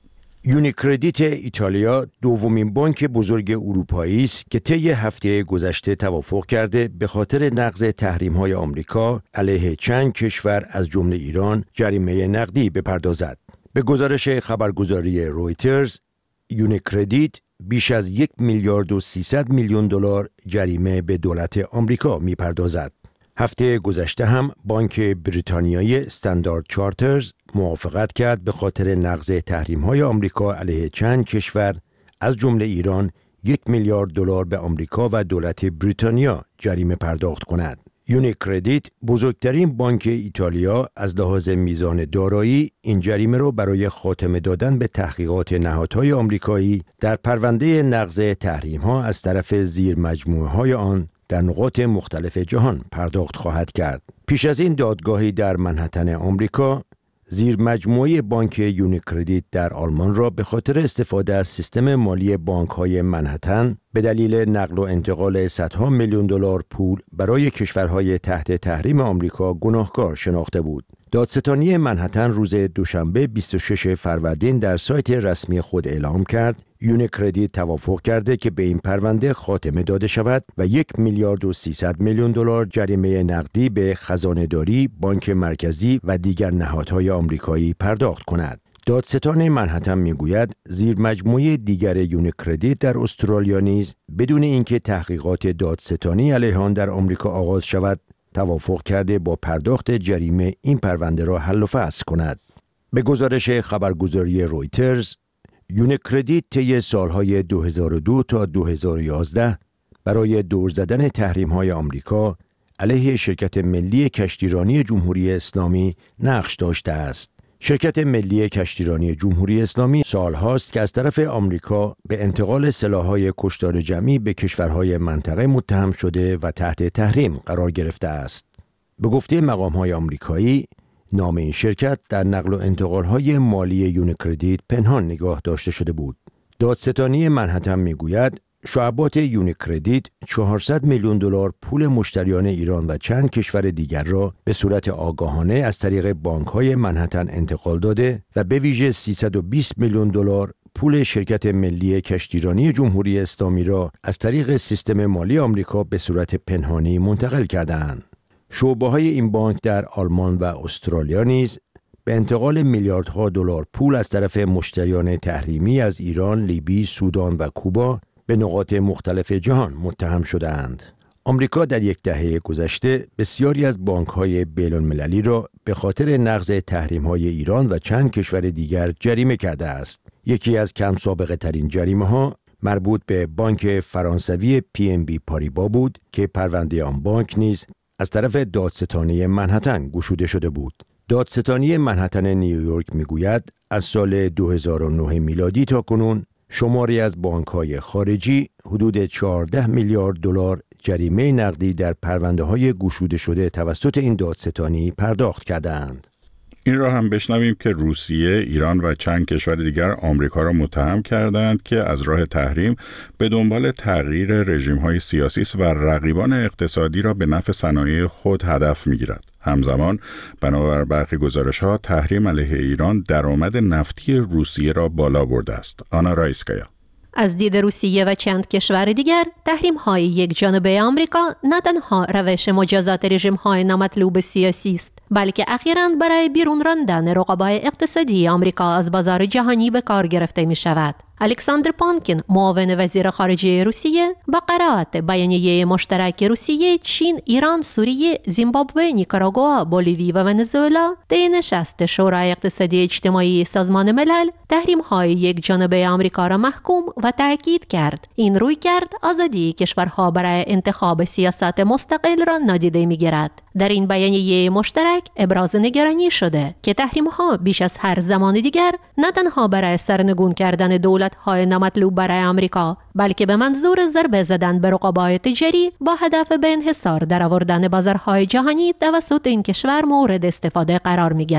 یونیکردیت ایتالیا دومین بانک بزرگ اروپایی است که طی هفته گذشته توافق کرده به خاطر نقض تحریم‌های آمریکا علیه چند کشور از جمله ایران جریمه نقدی بپردازد. به گزارش خبرگزاری رویترز، یونیکردیت بیش از 1,300,000,000 دلار جریمه به دولت آمریکا می‌پردازد. هفته گذشته هم بانک بریتانیایی استاندارد چارترز موافقت کرد به خاطر نقض تحریم‌های آمریکا علیه چند کشور از جمله ایران 1,000,000,000 دلار به آمریکا و دولت بریتانیا جریمه پرداخت کند. یونیکردیت بزرگترین بانک ایتالیا از لحاظ میزان دارایی این جریمه را برای خاتمه دادن به تحقیقات نهادهای آمریکایی در پرونده نقض تحریم‌ها از طرف زیر مجموعه‌های آن در نقاط مختلف جهان پرداخت خواهد کرد. پیش از این دادگاهی در منهتن آمریکا زیر مجموعه بانک یونیکردیت در آلمان را به خاطر استفاده از سیستم مالی بانک‌های منهتن به دلیل نقل و انتقال صدها میلیون دلار پول برای کشورهای تحت تحریم آمریکا گناهکار شناخته بود. دادستانی منهتن روز دوشنبه 26 فروردین در سایت رسمی خود اعلام کرد یونیکردیت توافق کرده که به این پرونده خاتمه داده شود و 1,300,000,000 دلار جریمه نقدی به خزانه‌داری، بانک مرکزی و دیگر نهادهای آمریکایی پرداخت کند. دادستان منهتن میگوید زیر مجموعه دیگر یونیکردیت در استرالیا نیز بدون اینکه تحقیقات دادستانی علیه آن در آمریکا آغاز شود توافق کرده با پرداخت جریمه این پرونده را حل و فصل کند. به گزارش خبرگزاری رویترز، یونیکردیت طی سالهای 2002 تا 2011 برای دور زدن تحریم‌های آمریکا علیه شرکت ملی کشتیرانی جمهوری اسلامی نقش داشته است. شرکت ملی کشتیرانی جمهوری اسلامی سالهاست که از طرف آمریکا به انتقال سلاح‌های کشتار جمعی به کشورهای منطقه متهم شده و تحت تحریم قرار گرفته است. به گفته مقام‌های آمریکایی، نام این شرکت در نقل و انتقال‌های مالی یونیکردیت پنهان نگاه داشته شده بود. دادستانی منهتن میگوید شعبات یونیکردیت 400 میلیون دلار پول مشتریان ایران و چند کشور دیگر را به صورت آگاهانه از طریق بانک‌های منهتن انتقال داده و به ویژه 320 میلیون دلار پول شرکت ملی کشتیرانی جمهوری اسلامی را از طریق سیستم مالی آمریکا به صورت پنهانی منتقل کردند. شعبه‌های این بانک در آلمان و استرالیا نیز به انتقال میلیاردها دلار پول از طرف مشتریان تحریمی از ایران، لیبی، سودان و کوبا به نقاط مختلف جهان متهم شده‌اند. آمریکا در یک دهه گذشته بسیاری از بانک‌های بین‌المللی را به خاطر نقض تحریم‌های ایران و چند کشور دیگر جریمه کرده است. یکی از کم سابقه ترین جریمه‌ها مربوط به بانک فرانسوی PNB پاریبا بود که پرونده آن بانک نیز از طرف دادستانی منهتن گشوده شده بود. دادستانی منهتن نیویورک میگوید از سال 2009 میلادی تا کنون شماری از بانک‌های خارجی حدود 14 میلیارد دلار جریمه نقدی در پرونده‌های گشوده شده توسط این دادستانی پرداخت کردند. این را هم بشنویم که روسیه، ایران و چند کشور دیگر آمریکا را متهم کردند که از راه تحریم به دنبال تغییر رژیم‌های سیاسی است و رقیبان اقتصادی را به نفع صنایع خود هدف می‌گیرد. همزمان بنابر برخی گزارش‌ها تحریم علیه ایران درآمد نفتی روسیه را بالا برده است. آنا رایسکایا. از دید روسیه و چند کشور دیگر، تحریم‌های یک جانبه آمریکا نه تنها روش مجازات رژیم‌های نامطلوب سیاسی است، بلکه اخیراً برای بیرون راندن رقبای اقتصادی آمریکا از بازار جهانی به کار گرفته می‌شود. الکساندر پانکین، معاون وزیر خارجه روسیه، با قرائت بیانیه مشترک روسیه، چین، ایران، سوریه، زیمبابوه، نیکاراگوآ، بولیوی و ونزوئلا طی نشست شورای اقتصادی اجتماعی سازمان ملل تحریم‌های یک جانبه آمریکا را محکوم و تاکید کرد. این رویکرد آزادی کشورها برای انتخاب سیاست مستقل را نادیده می‌گیرد. در این بیانیه مشترک ابراز نگرانی شده که تحریم‌ها بیش از هر زمان دیگر نه تنها برای سرنگون کردن دولت‌های نامطلوب برای آمریکا، بلکه به منظور ضربه زدن به رقبای تجاری با هدف به انحصار درآوردن بازارهای جهانی توسط این کشور مورد استفاده قرار می‌گیرد.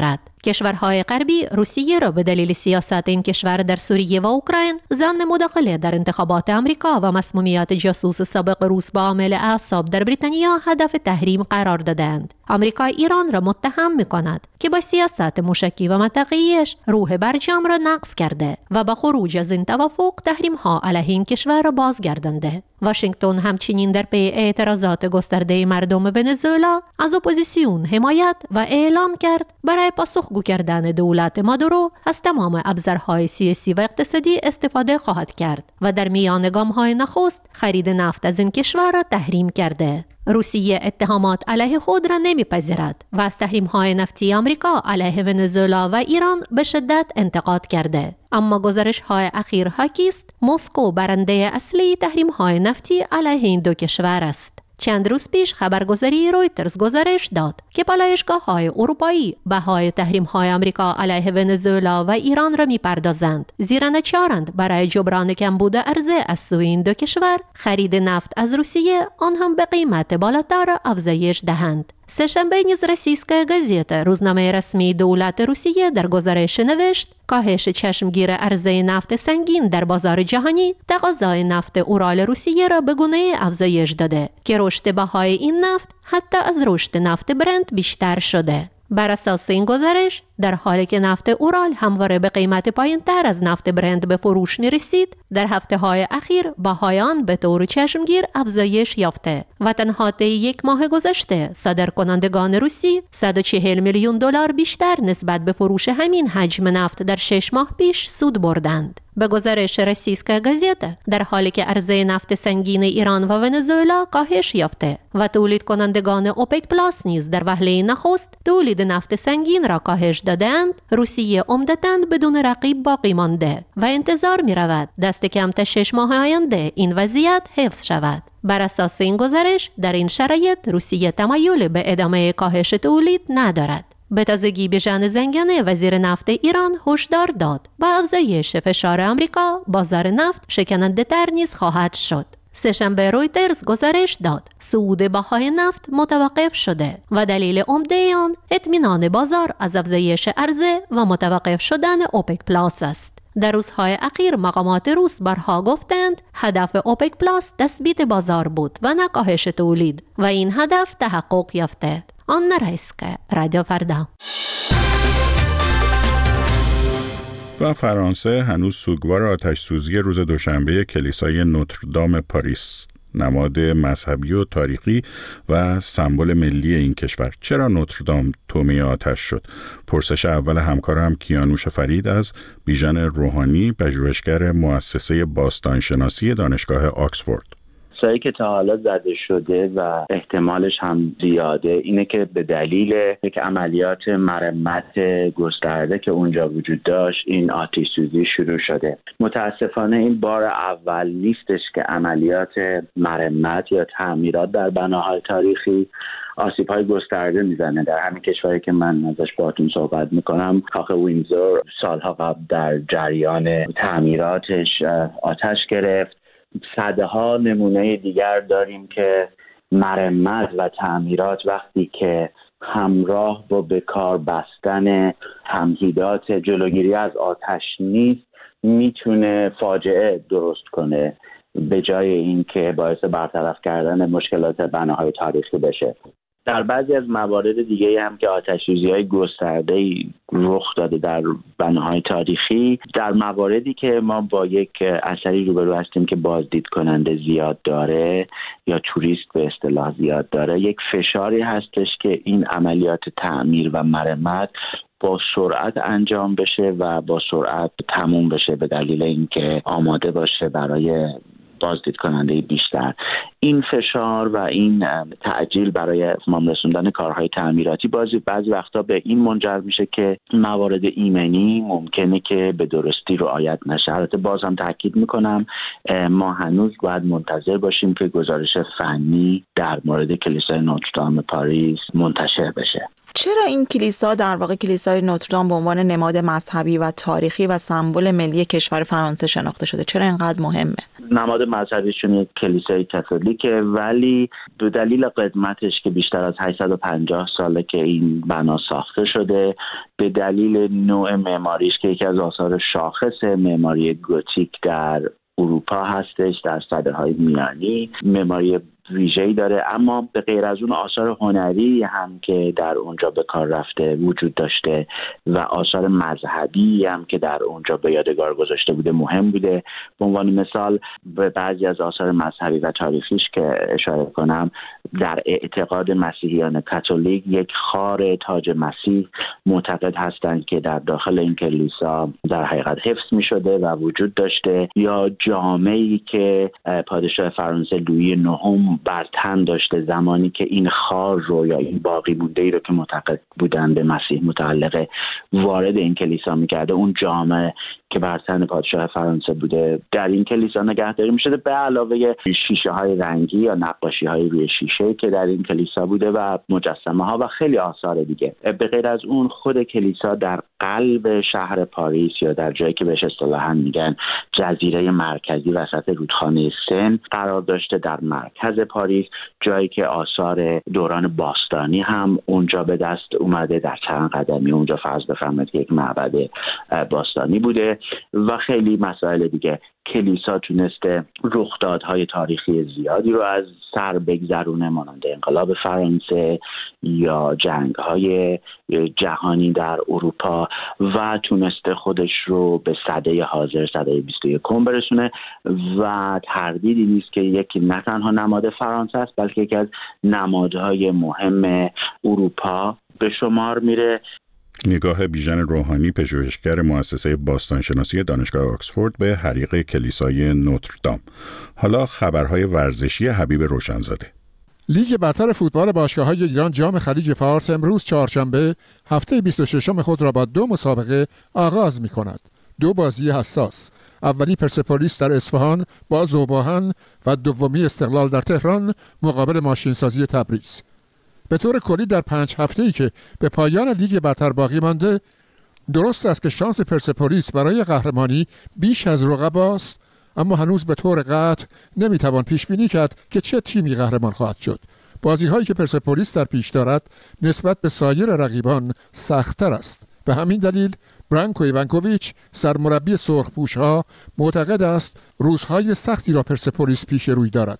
کشورهای غربی روسیه را به دلیل سیاست این کشور در سوریه و اوکراین، ضمن مداخله در انتخابات آمریکا و مسمومیت جاسوس سابق روس با عامل اعصاب در بریتانیا هدف تحریم قرار دادند. آمریکا ایران را متهم می‌کند که با سیاست موشکی و منطقه‌ایش روح برجام را نقض کرده و با خروج از این توافق تحریم‌ها علیه این کشور را بازگردانده. واشنگتن همچنین در پی اعتراضات گسترده مردم ونزوئلا از اپوزیسیون حمایت و اعلام کرد برای پاسخگو کردن دولت مادورو از تمام ابزارهای سیاسی و اقتصادی استفاده خواهد کرد و در میان گام‌های نخست خرید نفت از این کشور را تحریم کرده. روسیه اتهامات علیه خود را نمیپذیرد و از تحریم‌های نفتی آمریکا علیه ونزوئلا و ایران به شدت انتقاد کرده. اما گزارش‌های اخیر حاکی است مسکو برنده اصلی تحریم‌های نفتی علیه این دو کشور است. چند روز پیش خبرگزاری رویترز گزارش داد که پالایشگاه‌های اروپایی بهای تحریم‌های آمریکا علیه ونزوئلا و ایران را می‌پردازند، زیرا ناچارند برای جبران کمبود عرضه از سوی این دو کشور خرید نفت از روسیه آن هم به قیمت بالاتر افزایش دهند. سه‌شنبه نیز روسیسکا گازیت، روزنامه رسمی دولت روسیه، در گزارش نوشت کاهش چشمگیر عرضه نفت سنگین در بازار جهانی تقاضای نفت اورال روسیه را به گونه افزایش داده که رشد بهای این نفت حتی از رشد نفت برنت بیشتر شده. بر اساس این گزارش در حالی که نفت اورال همواره به قیمت پایین‌تر از نفت برنت به فروش می‌رسید، در هفته‌های اخیر بهای آن به طور چشمگیر افزایش یافته و تنها طی یک ماه گذشته صادرکنندگان روسی 140 میلیون دلار بیشتر نسبت به فروش همین حجم نفت در 6 ماه پیش سود بردند. به گزارش روسیسکا گازیت، در حالی که عرضه نفت سنگین ایران و ونزوئلا کاهش یافته و تولید کنندگان اوپک پلاس نیز در وهله نخست تولید نفت سنگین را کاهش دادند، روسیه عمدتاً بدون رقیب باقی مانده و انتظار می رود دست کم تا 6 ماه آینده این وضعیت حفظ شود. بر اساس این گزارش در این شرایط روسیه تمایل به ادامه کاهش تولید ندارد. به تازگی بیژن زنگنه، وزیر نفت ایران، هشدار داد با افزایش فشار آمریکا بازار نفت شکننده تر نیز خواهد شد. سه‌شنبه رویترز گزارش داد صعود بهای نفت متوقف شده و دلیل عمده آن اطمینان بازار از افزایش عرضه و متوقف شدن اوپک پلاس است. در روزهای اخیر مقامات روس بارها گفتند هدف اوپک پلاس تثبیت بازار بود و نه کاهش تولید و این هدف تحقق یافته. آنا رایسکا، رادیو فردا. و فرانسه هنوز سوگوار آتش‌سوزی روز دوشنبه کلیسای نوتردام پاریس، نماد مذهبی و تاریخی و سمبل ملی این کشور. چرا نوتردام طعمه آتش شد؟ پرسش اول همکارم کیانوش فرید از بیژن روحانی، پژوهشگر مؤسسه باستانشناسی دانشگاه آکسفورد. سایی که تا حالا زده شده و احتمالش هم زیاده اینه که به دلیل یک عملیات مرمت گسترده که اونجا وجود داشت این آتش سوزی شروع شده. متاسفانه این بار اول نیستش که عملیات مرمت یا تعمیرات در بناهای تاریخی آسیب‌های گسترده میزنه. در همین کشوری که من ازش باهاتون صحبت میکنم، کاخ وینزور سالها قبل در جریان تعمیراتش آتش گرفت. صدها نمونه دیگر داریم که مرمت و تعمیرات وقتی که همراه با به کار بستن تمهیدات جلوگیری از آتش نیست میتونه فاجعه درست کنه به جای اینکه باعث برطرف کردن مشکلات بناهای تاریخی بشه. در بعضی از موارد دیگه هم که آتش‌سوزی‌های گسترده‌ای رخ داده در بناهای تاریخی، در مواردی که ما با یک اثری روبرو هستیم که بازدید کننده زیاد داره یا توریست به اصطلاح زیاد داره، یک فشاری هستش که این عملیات تعمیر و مرمت با سرعت انجام بشه و با سرعت تموم بشه به دلیل اینکه آماده باشه برای بازدید کننده بیشتر. این فشار و این تعجیل برای اتمام رسوندن کارهای تعمیراتی بعضی وقتا به این منجر میشه که موارد ایمنی ممکنه که به درستی رعایت نشه. البته باز هم تاکید میکنم ما هنوز باید منتظر باشیم که گزارش فنی در مورد کلیسای نوتردام پاریس منتشر بشه. چرا این کلیسا، در واقع کلیسای نوتردام، به عنوان نماد مذهبی و تاریخی و سمبل ملی کشور فرانسه شناخته شده؟ چرا اینقدر مهمه؟ نماد مذهبیشون یک کلیسای کاتولیک پوبلیکه، ولی به دلیل قدمتش که بیشتر از 850 ساله که این بنا ساخته شده، به دلیل نوع معماریش که یکی از آثار شاخص معماری گوتیک در اروپا هستش، در سده‌های میانی معماری ویژه‌ای داره، اما به غیر از اون آثار هنری هم که در اونجا به کار رفته وجود داشته و آثار مذهبی هم که در اونجا به یادگار گذاشته بوده مهم بوده. به عنوان مثال به بعضی از آثار مذهبی و تاریخیش که اشاره کنم، در اعتقاد مسیحیان کاتولیک یک خار تاج مسیح معتقد هستند که در داخل این کلیسا در حقیقت حفظ می شده و وجود داشته، یا جامه‌ای که پادشاه فرانسه لویی نهم بر تن داشته زمانی که این خار رو یا این باقی مونده‌ای رو که معتقد بودن به مسیح متعلقه وارد این کلیسا می‌کرده، اون جامه که بر تن پادشاه فرانسه بوده در این کلیسا نگهداری می‌شده، به علاوه شیشه‌های رنگی یا نقاشی‌های روی شیشه که در این کلیسا بوده و مجسمه‌ها و خیلی آثار دیگه. به غیر از اون خود کلیسا در قلب شهر پاریس یا در جایی که بهش اصطلاحاً میگن جزیره مرکزی وسط رودخانه سن قرار داشته، در مرکز پاریس، جایی که آثار دوران باستانی هم اونجا به دست اومده. در چند قدمی اونجا فرض بفرمایید که یک معبد باستانی بوده و خیلی مسائل دیگه. کلیسا تونسته رخدادهای تاریخی زیادی رو از سر بگذرونه، مانند انقلاب فرانسه یا جنگ‌های جهانی در اروپا، و تونسته خودش رو به سده حاضر، سده 21 برسونه و تردیدی نیست که یکی نه تنها نماد فرانسه است بلکه یکی از نمادهای مهم اروپا به شمار میره. نگاه بیژن روحانی، پژوهشگر مؤسسه باستانشناسی دانشگاه آکسفورد، به حریق کلیسای نوتردام. حالا خبرهای ورزشی حبیب روشنزاده. لیگ برتر فوتبال باشگاه‌های ایران جام خلیج فارس امروز چهارشنبه هفته 26 خود را با 2 مسابقه آغاز می‌کند. 2 بازی حساس. اولی پرسپولیس در اصفهان با ذوب‌آهن و دومی استقلال در تهران مقابل ماشینسازی تبریز. به طور کلی در 5 هفته‌ای که به پایان لیگ برتر باقی مانده، درست است که شانس پرسپولیس برای قهرمانی بیش از رقباست، اما هنوز به طور قطع نمیتوان پیش بینی کرد که چه تیمی قهرمان خواهد شد. بازی‌هایی که پرسپولیس در پیش دارد نسبت به سایر رقیبان سخت‌تر است. به همین دلیل برانکو ایوانکوویچ، سرمربی سرخپوش‌ها، معتقد است روزهای سختی را پرسپولیس پیش روی دارد.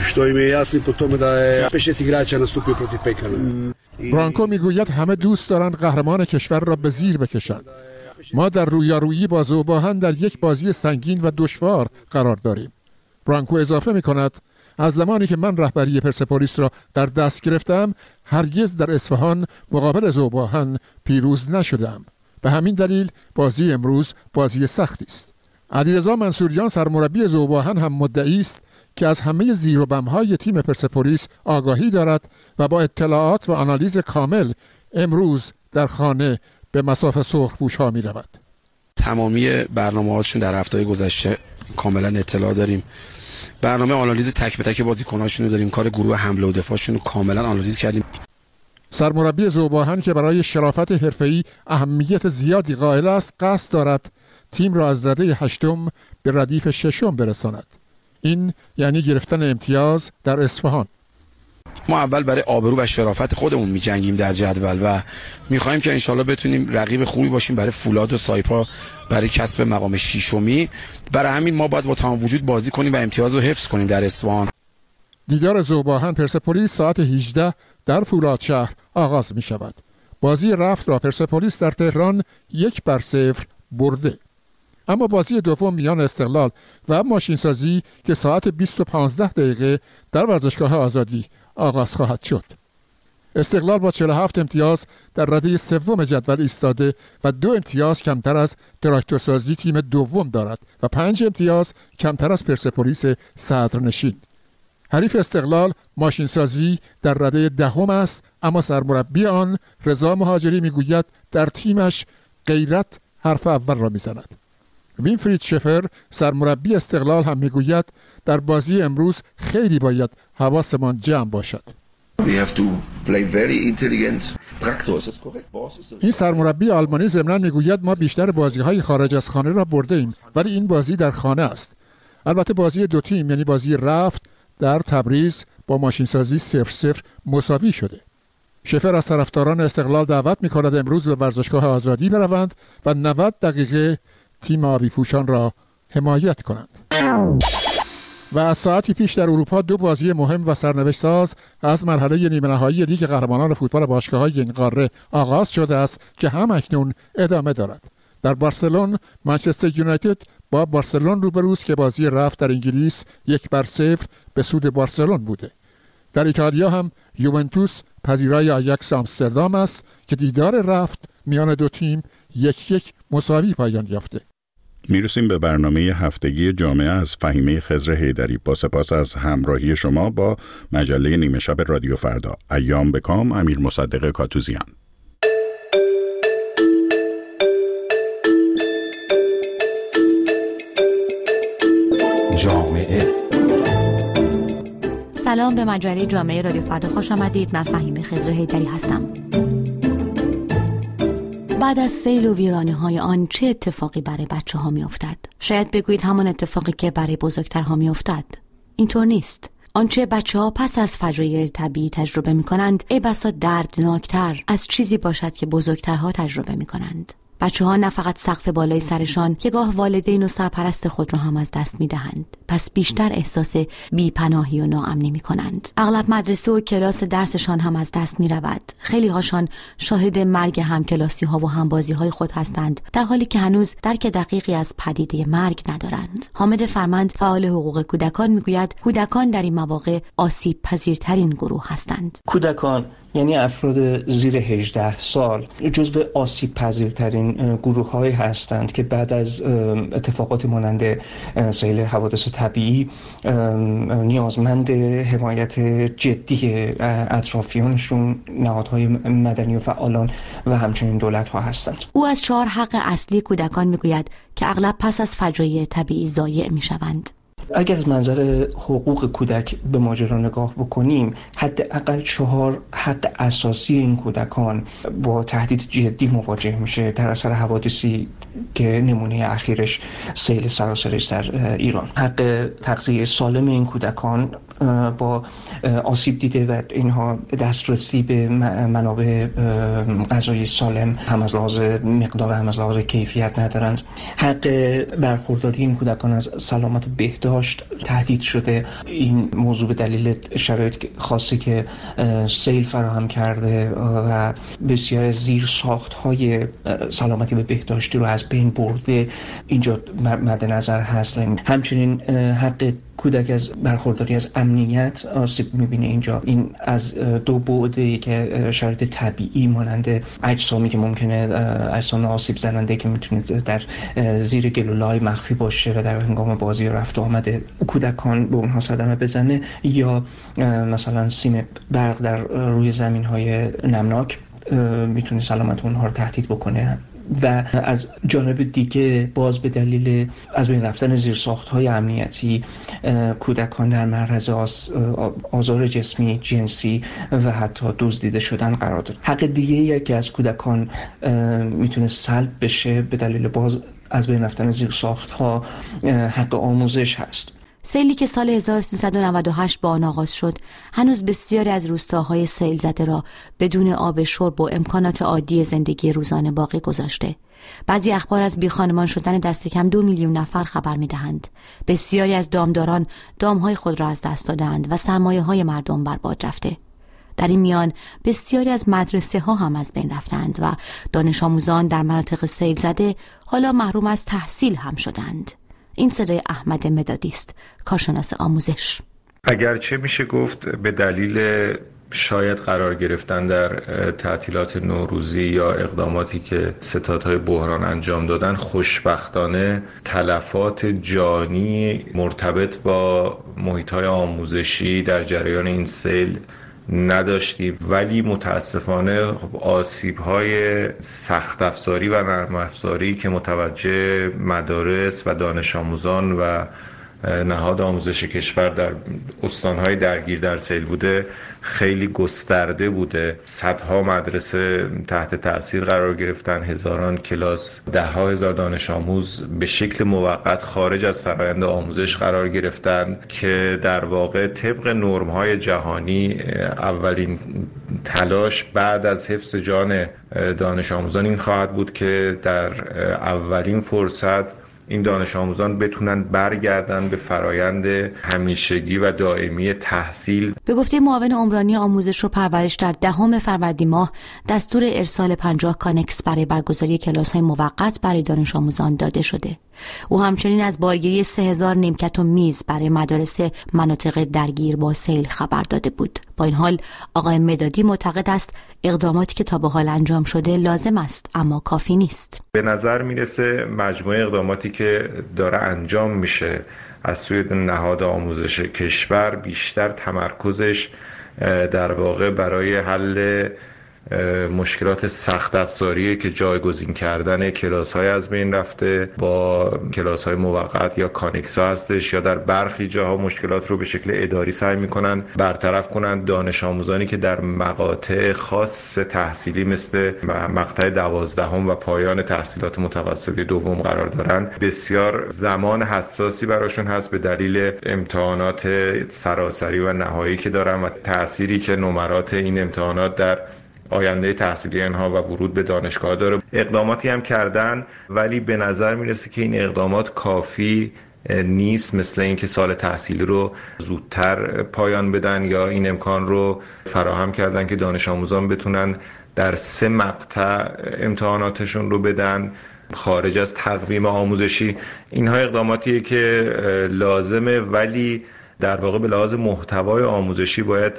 برانکو میگوید همه دوست دارند قهرمان کشور را به زیر بکشند. ما در رویارویی با ذوب‌آهن در یک بازی سنگین و دشوار قرار داریم. برانکو اضافه می‌کند از زمانی که من رهبری پرسپولیس را در دست گرفتم هرگز در اصفهان مقابل ذوب‌آهن پیروز نشدم. به همین دلیل بازی امروز بازی سختی است. علیرضا منصوریان، سرمربی ذوب‌آهن، هم مدعی است که از همه زیر و بم‌های تیم پرسپولیس آگاهی دارد و با اطلاعات و آنالیز کامل امروز در خانه به مصاف سرخپوش‌ها می‌رود. تمامی برنامه‌هاشون در هفته‌های گذشته کاملا اطلاع داریم. برنامه آنالیز تک به تک بازیکن‌هاشون رو داریم. کار گروه حمله و دفاعشون رو کاملا آنالیز کردیم. سرمربی ذوب‌آهن که برای شرافت حرفه‌ای اهمیت زیادی قائل است، قصد دارد تیم را از رده 8 به ردیف 6 برساند. این یعنی گرفتن امتیاز در اصفهان. ما اول برای آبرو و شرافت خودمون می‌جنگیم در جدول و می‌خوایم که انشالله بتونیم رقیب خوبی باشیم برای فولاد و سایپا برای کسب مقام 6. برای همین ما باید با تمام وجود بازی کنیم و امتیاز رو حفظ کنیم در اصفهان. دیدار ذوب‌آهن پرسپولیس ساعت 18 در فولادشهر آغاز می‌شود. بازی رفت را پرسپولیس در تهران 1-0 برده. اما بازی دوم میان استقلال و ماشینسازی که ساعت 20:15 در ورزشگاه آزادی آغاز خواهد شد. استقلال با 47 امتیاز در رده 3 جدول ایستاده و 2 امتیاز کمتر از تراکتورسازی تیم دوم دارد و 5 امتیاز کمتر از پرسپولیس صدرنشین. حریف استقلال ماشینسازی در رده 10 است، اما سرمربی آن رضا مهاجری میگوید در تیمش غیرت حرف اول را میزند. وینفرید شفر، سرمربی استقلال، هم میگوید در بازی امروز خیلی باید حواسمان جمع باشد. این سرمربی آلمانی ضمناً میگوید ما بیشتر بازی‌های خارج از خانه را برده ایم، ولی این بازی در خانه است. البته بازی 2 تیم یعنی بازی رفت در تبریز با ماشینسازی 0-0 مساوی شده. شفر از طرفداران استقلال دعوت می‌کند امروز به ورزشگاه آزادی بروند و 90 دقیقه تیم آبی پوشان را حمایت کنند. و از ساعتی پیش در اروپا 2 بازی مهم و سرنوشت ساز از مرحله نیمه نهایی لیگ قهرمانان فوتبال باشگاه‌های این قاره آغاز شده است که هم اکنون ادامه دارد. در بارسلون منچستر یونایتد با بارسلون روبروست که بازی رفت در انگلیس 1-0 به سود بارسلون بوده. در ایتالیا هم یوونتوس پذیرای آیاکس آمستردام است که دیدار رفت میان دو تیم 1-1 مساوی پایان یافته. میرسیم به برنامه هفتگی جامعه از فهیمه خضر حیدری. با سپاس از همراهی شما با مجله نیمه شب رادیو فردا. ایام بکام. امیر مصدق کاتوزیان. جامعه. سلام، به مجله جامعه رادیو فردا خوش آمدید. من فهیمه خضر حیدری هستم. بعد از سیل و ویرانه‌های آن چه اتفاقی برای بچه‌ها می‌افتد؟ شاید بگویید همان اتفاقی که برای بزرگترها می‌افتد. اینطور نیست. آنچه بچه‌ها پس از فجایع طبیعی تجربه می‌کنند، ای بسا دردناکتر از چیزی باشد که بزرگترها تجربه می‌کنند. بچه‌ها نه فقط سقف بالای سرشان که گاه والدین و سرپرست خود را هم از دست می‌دهند، پس بیشتر احساس بی‌پناهی و ناامنی می‌کنند. اغلب مدرسه و کلاس درسشان هم از دست می‌رود. خیلی هاشان شاهد مرگ همکلاسی‌ها و همبازی‌های خود هستند، در حالی که هنوز درک دقیقی از پدیده مرگ ندارند. حامد فرمند، فعال حقوق کودکان، می‌گوید کودکان در این مواقع آسیب پذیرترین گروه هستند. کودکان یعنی افراد زیر 18 سال جزو آسیب پذیرترین گروه‌هایی هستند که بعد از اتفاقات مانند سیل حوادث طبیعی نیازمند حمایت جدی اطرافیانشون، نهادهای مدنی و فعالان و همچنین دولت‌ها هستند. او از 4 حق اصلی کودکان می‌گوید که اغلب پس از فجایع طبیعی ضایع می‌شوند. اگر از منظر حقوق کودک به ماجرا نگاه بکنیم، حداقل 4 حق اساسی این کودکان با تهدید جدی مواجه میشه در اثر حوادثی که نمونه اخیرش سیل سراسری است در ایران. حق تغذیه سالم این کودکان با آسیب دیده و اینها دسترسی به منابع غذایی سالم هم از لحاظ مقدار هم از لحاظ کیفیت ندارند. حق برخورداری این کودکان از سلامت و بهداشت تهدید شده. این موضوع به دلیل شرایط خاصی که سیل فراهم کرده و بسیار از زیر ساخت‌های سلامتی و بهداشتی رو از بین برده اینجا مد نظر هست. همچنین حق کودک از برخورداری از امنیت آسیب می‌بینه اینجا. این از 2 بعدی که شرایط طبیعی مانند اجسامی که ممکنه اجسام آسیب زننده که میتونه در زیر گلوله‌های مخفی باشه و در هنگام بازی رفت و آمد کودکان به اونها صدمه بزنه، یا مثلا سیم برق در روی زمین‌های نمناک میتونه سلامت اونها رو تهدید بکنه. و از جانب دیگه باز به دلیل از بین رفتن زیرساخت‌های امنیتی کودکان در معرض آزار جسمی، جنسی و حتی دزدیده شدن قرار دارند. حق دیگه‌ای که از کودکان میتونه سلب بشه به دلیل باز از بین رفتن زیرساخت‌ها حق آموزش هست. سیلی که سال 1398 با آن آغاز شد، هنوز بسیاری از روستاهای سیل زده را بدون آب شرب و امکانات عادی زندگی روزانه باقی گذاشته. بعضی اخبار از بیخانمان شدن دست کم 2 میلیون نفر خبر می‌دهند. بسیاری از دامداران دامهای خود را از دست دادند و سرمایه‌های مردم برباد رفته. در این میان بسیاری از مدرسه‌ها هم از بین رفتند و دانش آموزان در مناطق سیل زده حالا محروم از تحصیل هم شدند. این صدای احمد مدادی است، کارشناس آموزش. اگرچه میشه گفت به دلیل شاید قرار گرفتن در تعطیلات نوروزی یا اقداماتی که ستادهای بحران انجام دادن، خوشبختانه تلفات جانی مرتبط با محیط‌های آموزشی در جریان این سیل نداشتیم، ولی متاسفانه آسیب‌های سخت افزاری و نرم افزاری که متوجه مدارس و دانش آموزان و نهاد آموزش کشور در استانهای درگیر در سیل بوده خیلی گسترده بوده. صدها مدرسه تحت تأثیر قرار گرفتن، هزاران کلاس، ده ها هزار دانش آموز به شکل موقت خارج از فرآیند آموزش قرار گرفتن که در واقع طبق نرم‌های جهانی اولین تلاش بعد از حفظ جان دانش آموزان این خواهد بود که در اولین فرصت این دانش آموزان بتونن برگردن به فرایند همیشگی و دائمی تحصیل. به گفته معاون عمرانی آموزش و پرورش در 10 فروردین ماه دستور ارسال 50 کانکس برای برگزاری کلاس‌های موقت برای دانش آموزان داده شده. او همچنین از بارگیری 3000 نیمکت و میز برای مدارس مناطق درگیر با سیل خبر داده بود. با این حال آقای مدادی معتقد است اقداماتی که تا به حال انجام شده لازم است اما کافی نیست. به نظر میرسه مجموعه اقداماتی که داره انجام میشه از سوی نهاد آموزش کشور بیشتر تمرکزش در واقع برای حل مشکلات سخت افزاریه که جایگزین کردن کلاس‌های از بین رفته با کلاس‌های موقت یا کانکس‌ها هستش، یا در برخی جاها مشکلات رو به شکل اداری سعی می‌کنن برطرف کنن. دانش آموزانی که در مقاطع خاص تحصیلی مثل مقطع 12 و پایان تحصیلات متوسطه دوم قرار دارن بسیار زمان حساسی براشون هست به دلیل امتحانات سراسری و نهایی که دارن و تأثیری که نمرات این امتحانات در آینده تحصیلی اینها و ورود به دانشگاه داره. اقداماتی هم کردن ولی به نظر میرسه که این اقدامات کافی نیست، مثل اینکه سال تحصیلی رو زودتر پایان بدن یا این امکان رو فراهم کردن که دانش آموزان بتونن در 3 مقطع امتحاناتشون رو بدن خارج از تقویم آموزشی. اینها اقداماتیه که لازمه ولی در واقع به لحاظ محتوای آموزشی باید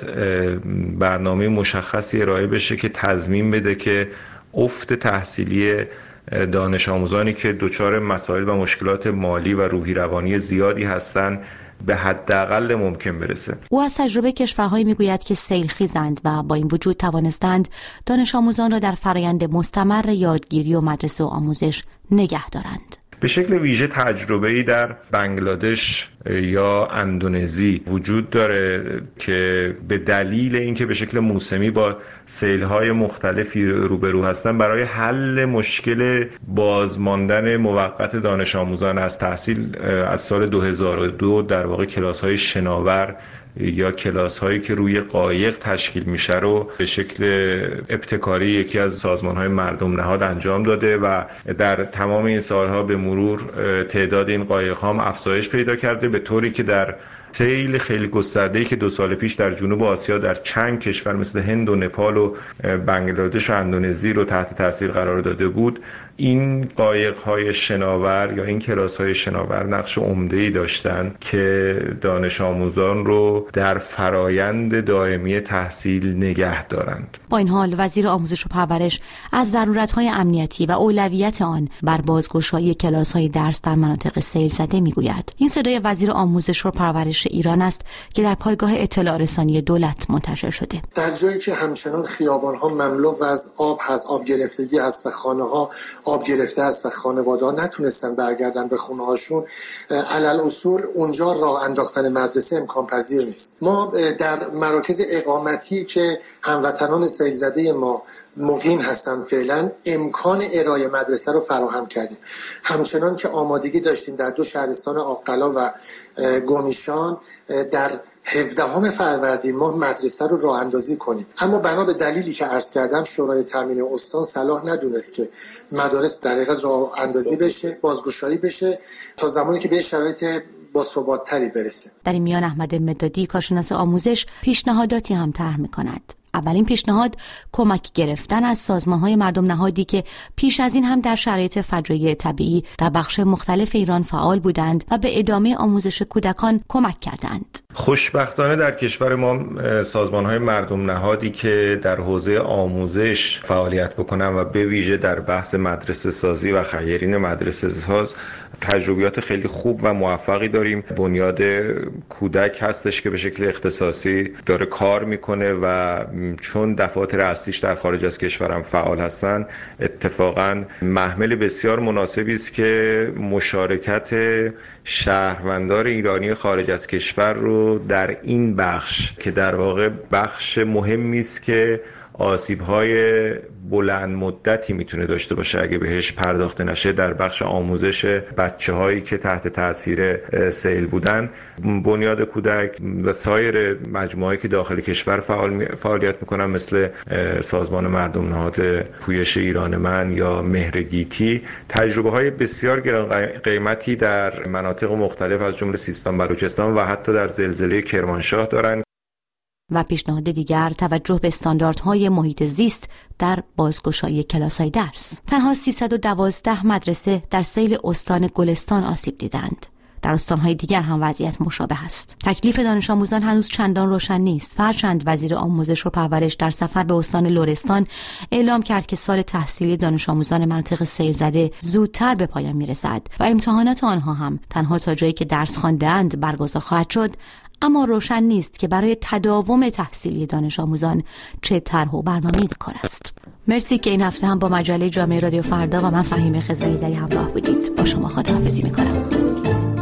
برنامه مشخصی ارائه بشه که تضمین بده که افت تحصیلی دانش آموزانی که دچار مسائل و مشکلات مالی و روحی روانی زیادی هستند به حداقل ممکن برسه. او از تجربه کشورهایی میگوید که سیل خیزند و با این وجود توانستند دانش آموزان را در فرایند مستمر یادگیری و مدرسه و آموزش نگه دارند. به شکل ویژه تجربه‌ای در بنگلادش یا اندونزی وجود داره که به دلیل اینکه به شکل موسمی با سیل‌های مختلفی روبرو هستن برای حل مشکل بازماندن موقت دانش آموزان از تحصیل از سال 2002 در واقع کلاس‌های شناور یا کلاس‌هایی که روی قایق تشکیل میشه رو به شکل ابتکاری یکی از سازمان‌های مردم نهاد انجام داده و در تمام این سالها به مرور تعداد این قایق‌ها هم افزایش پیدا کرده به طوری که در سیل خیلی گسترده‌ای که 2 سال پیش در جنوب آسیا در چند کشور مثل هند و نپال و بنگلادش و اندونزی رو تحت تاثیر قرار داده بود، این قایق‌های شناور یا این کلاس‌های شناور نقش عمده‌ای داشتن که دانش آموزان رو در فرایند دائمی تحصیل نگه دارند. با این حال وزیر آموزش و پرورش از ضرورت‌های امنیتی و اولویت آن بر بازگشایی کلاس‌های درس در مناطق سیل زده می‌گوید. این صدای وزیر آموزش و پرورش ایران است که در پایگاه اطلاع رسانی دولت منتشر شده. در جایی که همچنان خیابان‌ها مملو از آب هست، آب گرفتگی هست و خانه‌ها آب گرفته است و خانواده‌ها نتونستن برگردن به خونه‌هاشون، علل اصول اونجا راه انداختن مدرسه امکان پذیر نیست. ما در مراکز اقامتی که هموطنان سیل زده ما مقیم هستن فعلا امکان ارائه مدرسه رو فراهم کردیم. همچنان که آمادگی داشتیم در 2 شهرستان آق‌قلا و گومیشان در 17 فروردین ماه مدرسه رو راه اندازی کنیم، اما بنا به دلیلی که عرض کردم شورای تامین استان صلاح ندونست که مدارس در حقیقت راه اندازی بشه، بازگشایی بشه تا زمانی که به شرایط با ثبات‌تری برسه. در این میان احمد مدادی کارشناس آموزش پیشنهاداتی هم طرح می‌کند. اولین پیشنهاد کمک گرفتن از سازمان‌های مردم نهادی که پیش از این هم در شرایط فجایع طبیعی در بخش مختلف ایران فعال بودند و به ادامه آموزش کودکان کمک کردند. خوشبختانه در کشور ما سازمان‌های مردم نهادی که در حوزه آموزش فعالیت بکنن و به ویژه در بحث مدرسه سازی و خیرین مدرسه ساز تجربیات خیلی خوب و موفقی داریم. بنیاد کودک هستش که به شکل اختصاصی داره کار میکنه و چون دفاتر اصلیش در خارج از کشورم فعال هستن اتفاقا محمل بسیار مناسبی است که مشارکت شهروندان ایرانی خارج از کشور رو در این بخش که در واقع بخش مهمی است که آسیب‌های بلند مدتی میتونه داشته باشه اگه بهش پرداخته نشه، در بخش آموزش بچه‌هایی که تحت تاثیر سیل بودن، بنیاد کودک و سایر مجموعه‌ای که داخل کشور فعالیت میکنن مثل سازمان مردم نهاد پویش ایران من یا مهرگیتی، تجربه‌های بسیار گران قیمتی در مناطق مختلف از جمله سیستان، بلوچستان و حتی در زلزله کرمانشاه دارن. و پیشنهاد دیگر توجه به استانداردهای محیط زیست در بازگشایی کلاس‌های درس. تنها 312 مدرسه در سیل استان گلستان آسیب دیدند. در استان‌های دیگر هم وضعیت مشابه است. تکلیف دانش آموزان هنوز چندان روشن نیست. هرچند وزیر آموزش و پرورش در سفر به استان لرستان اعلام کرد که سال تحصیلی دانش آموزان مناطق سیل زده زودتر به پایان میرسد و امتحانات آنها هم تنها تا جایی که درس خوانده‌اند برگزار خواهد شد، اما روشن نیست که برای تداوم تحصیلی دانش آموزان چه طرح و برنامه‌ای کار است. مرسی که این هفته هم با مجله جامعه رادیو فردا و من فهیمه خضرایی در همراه بودید. با شما خداحافظی می‌کنم.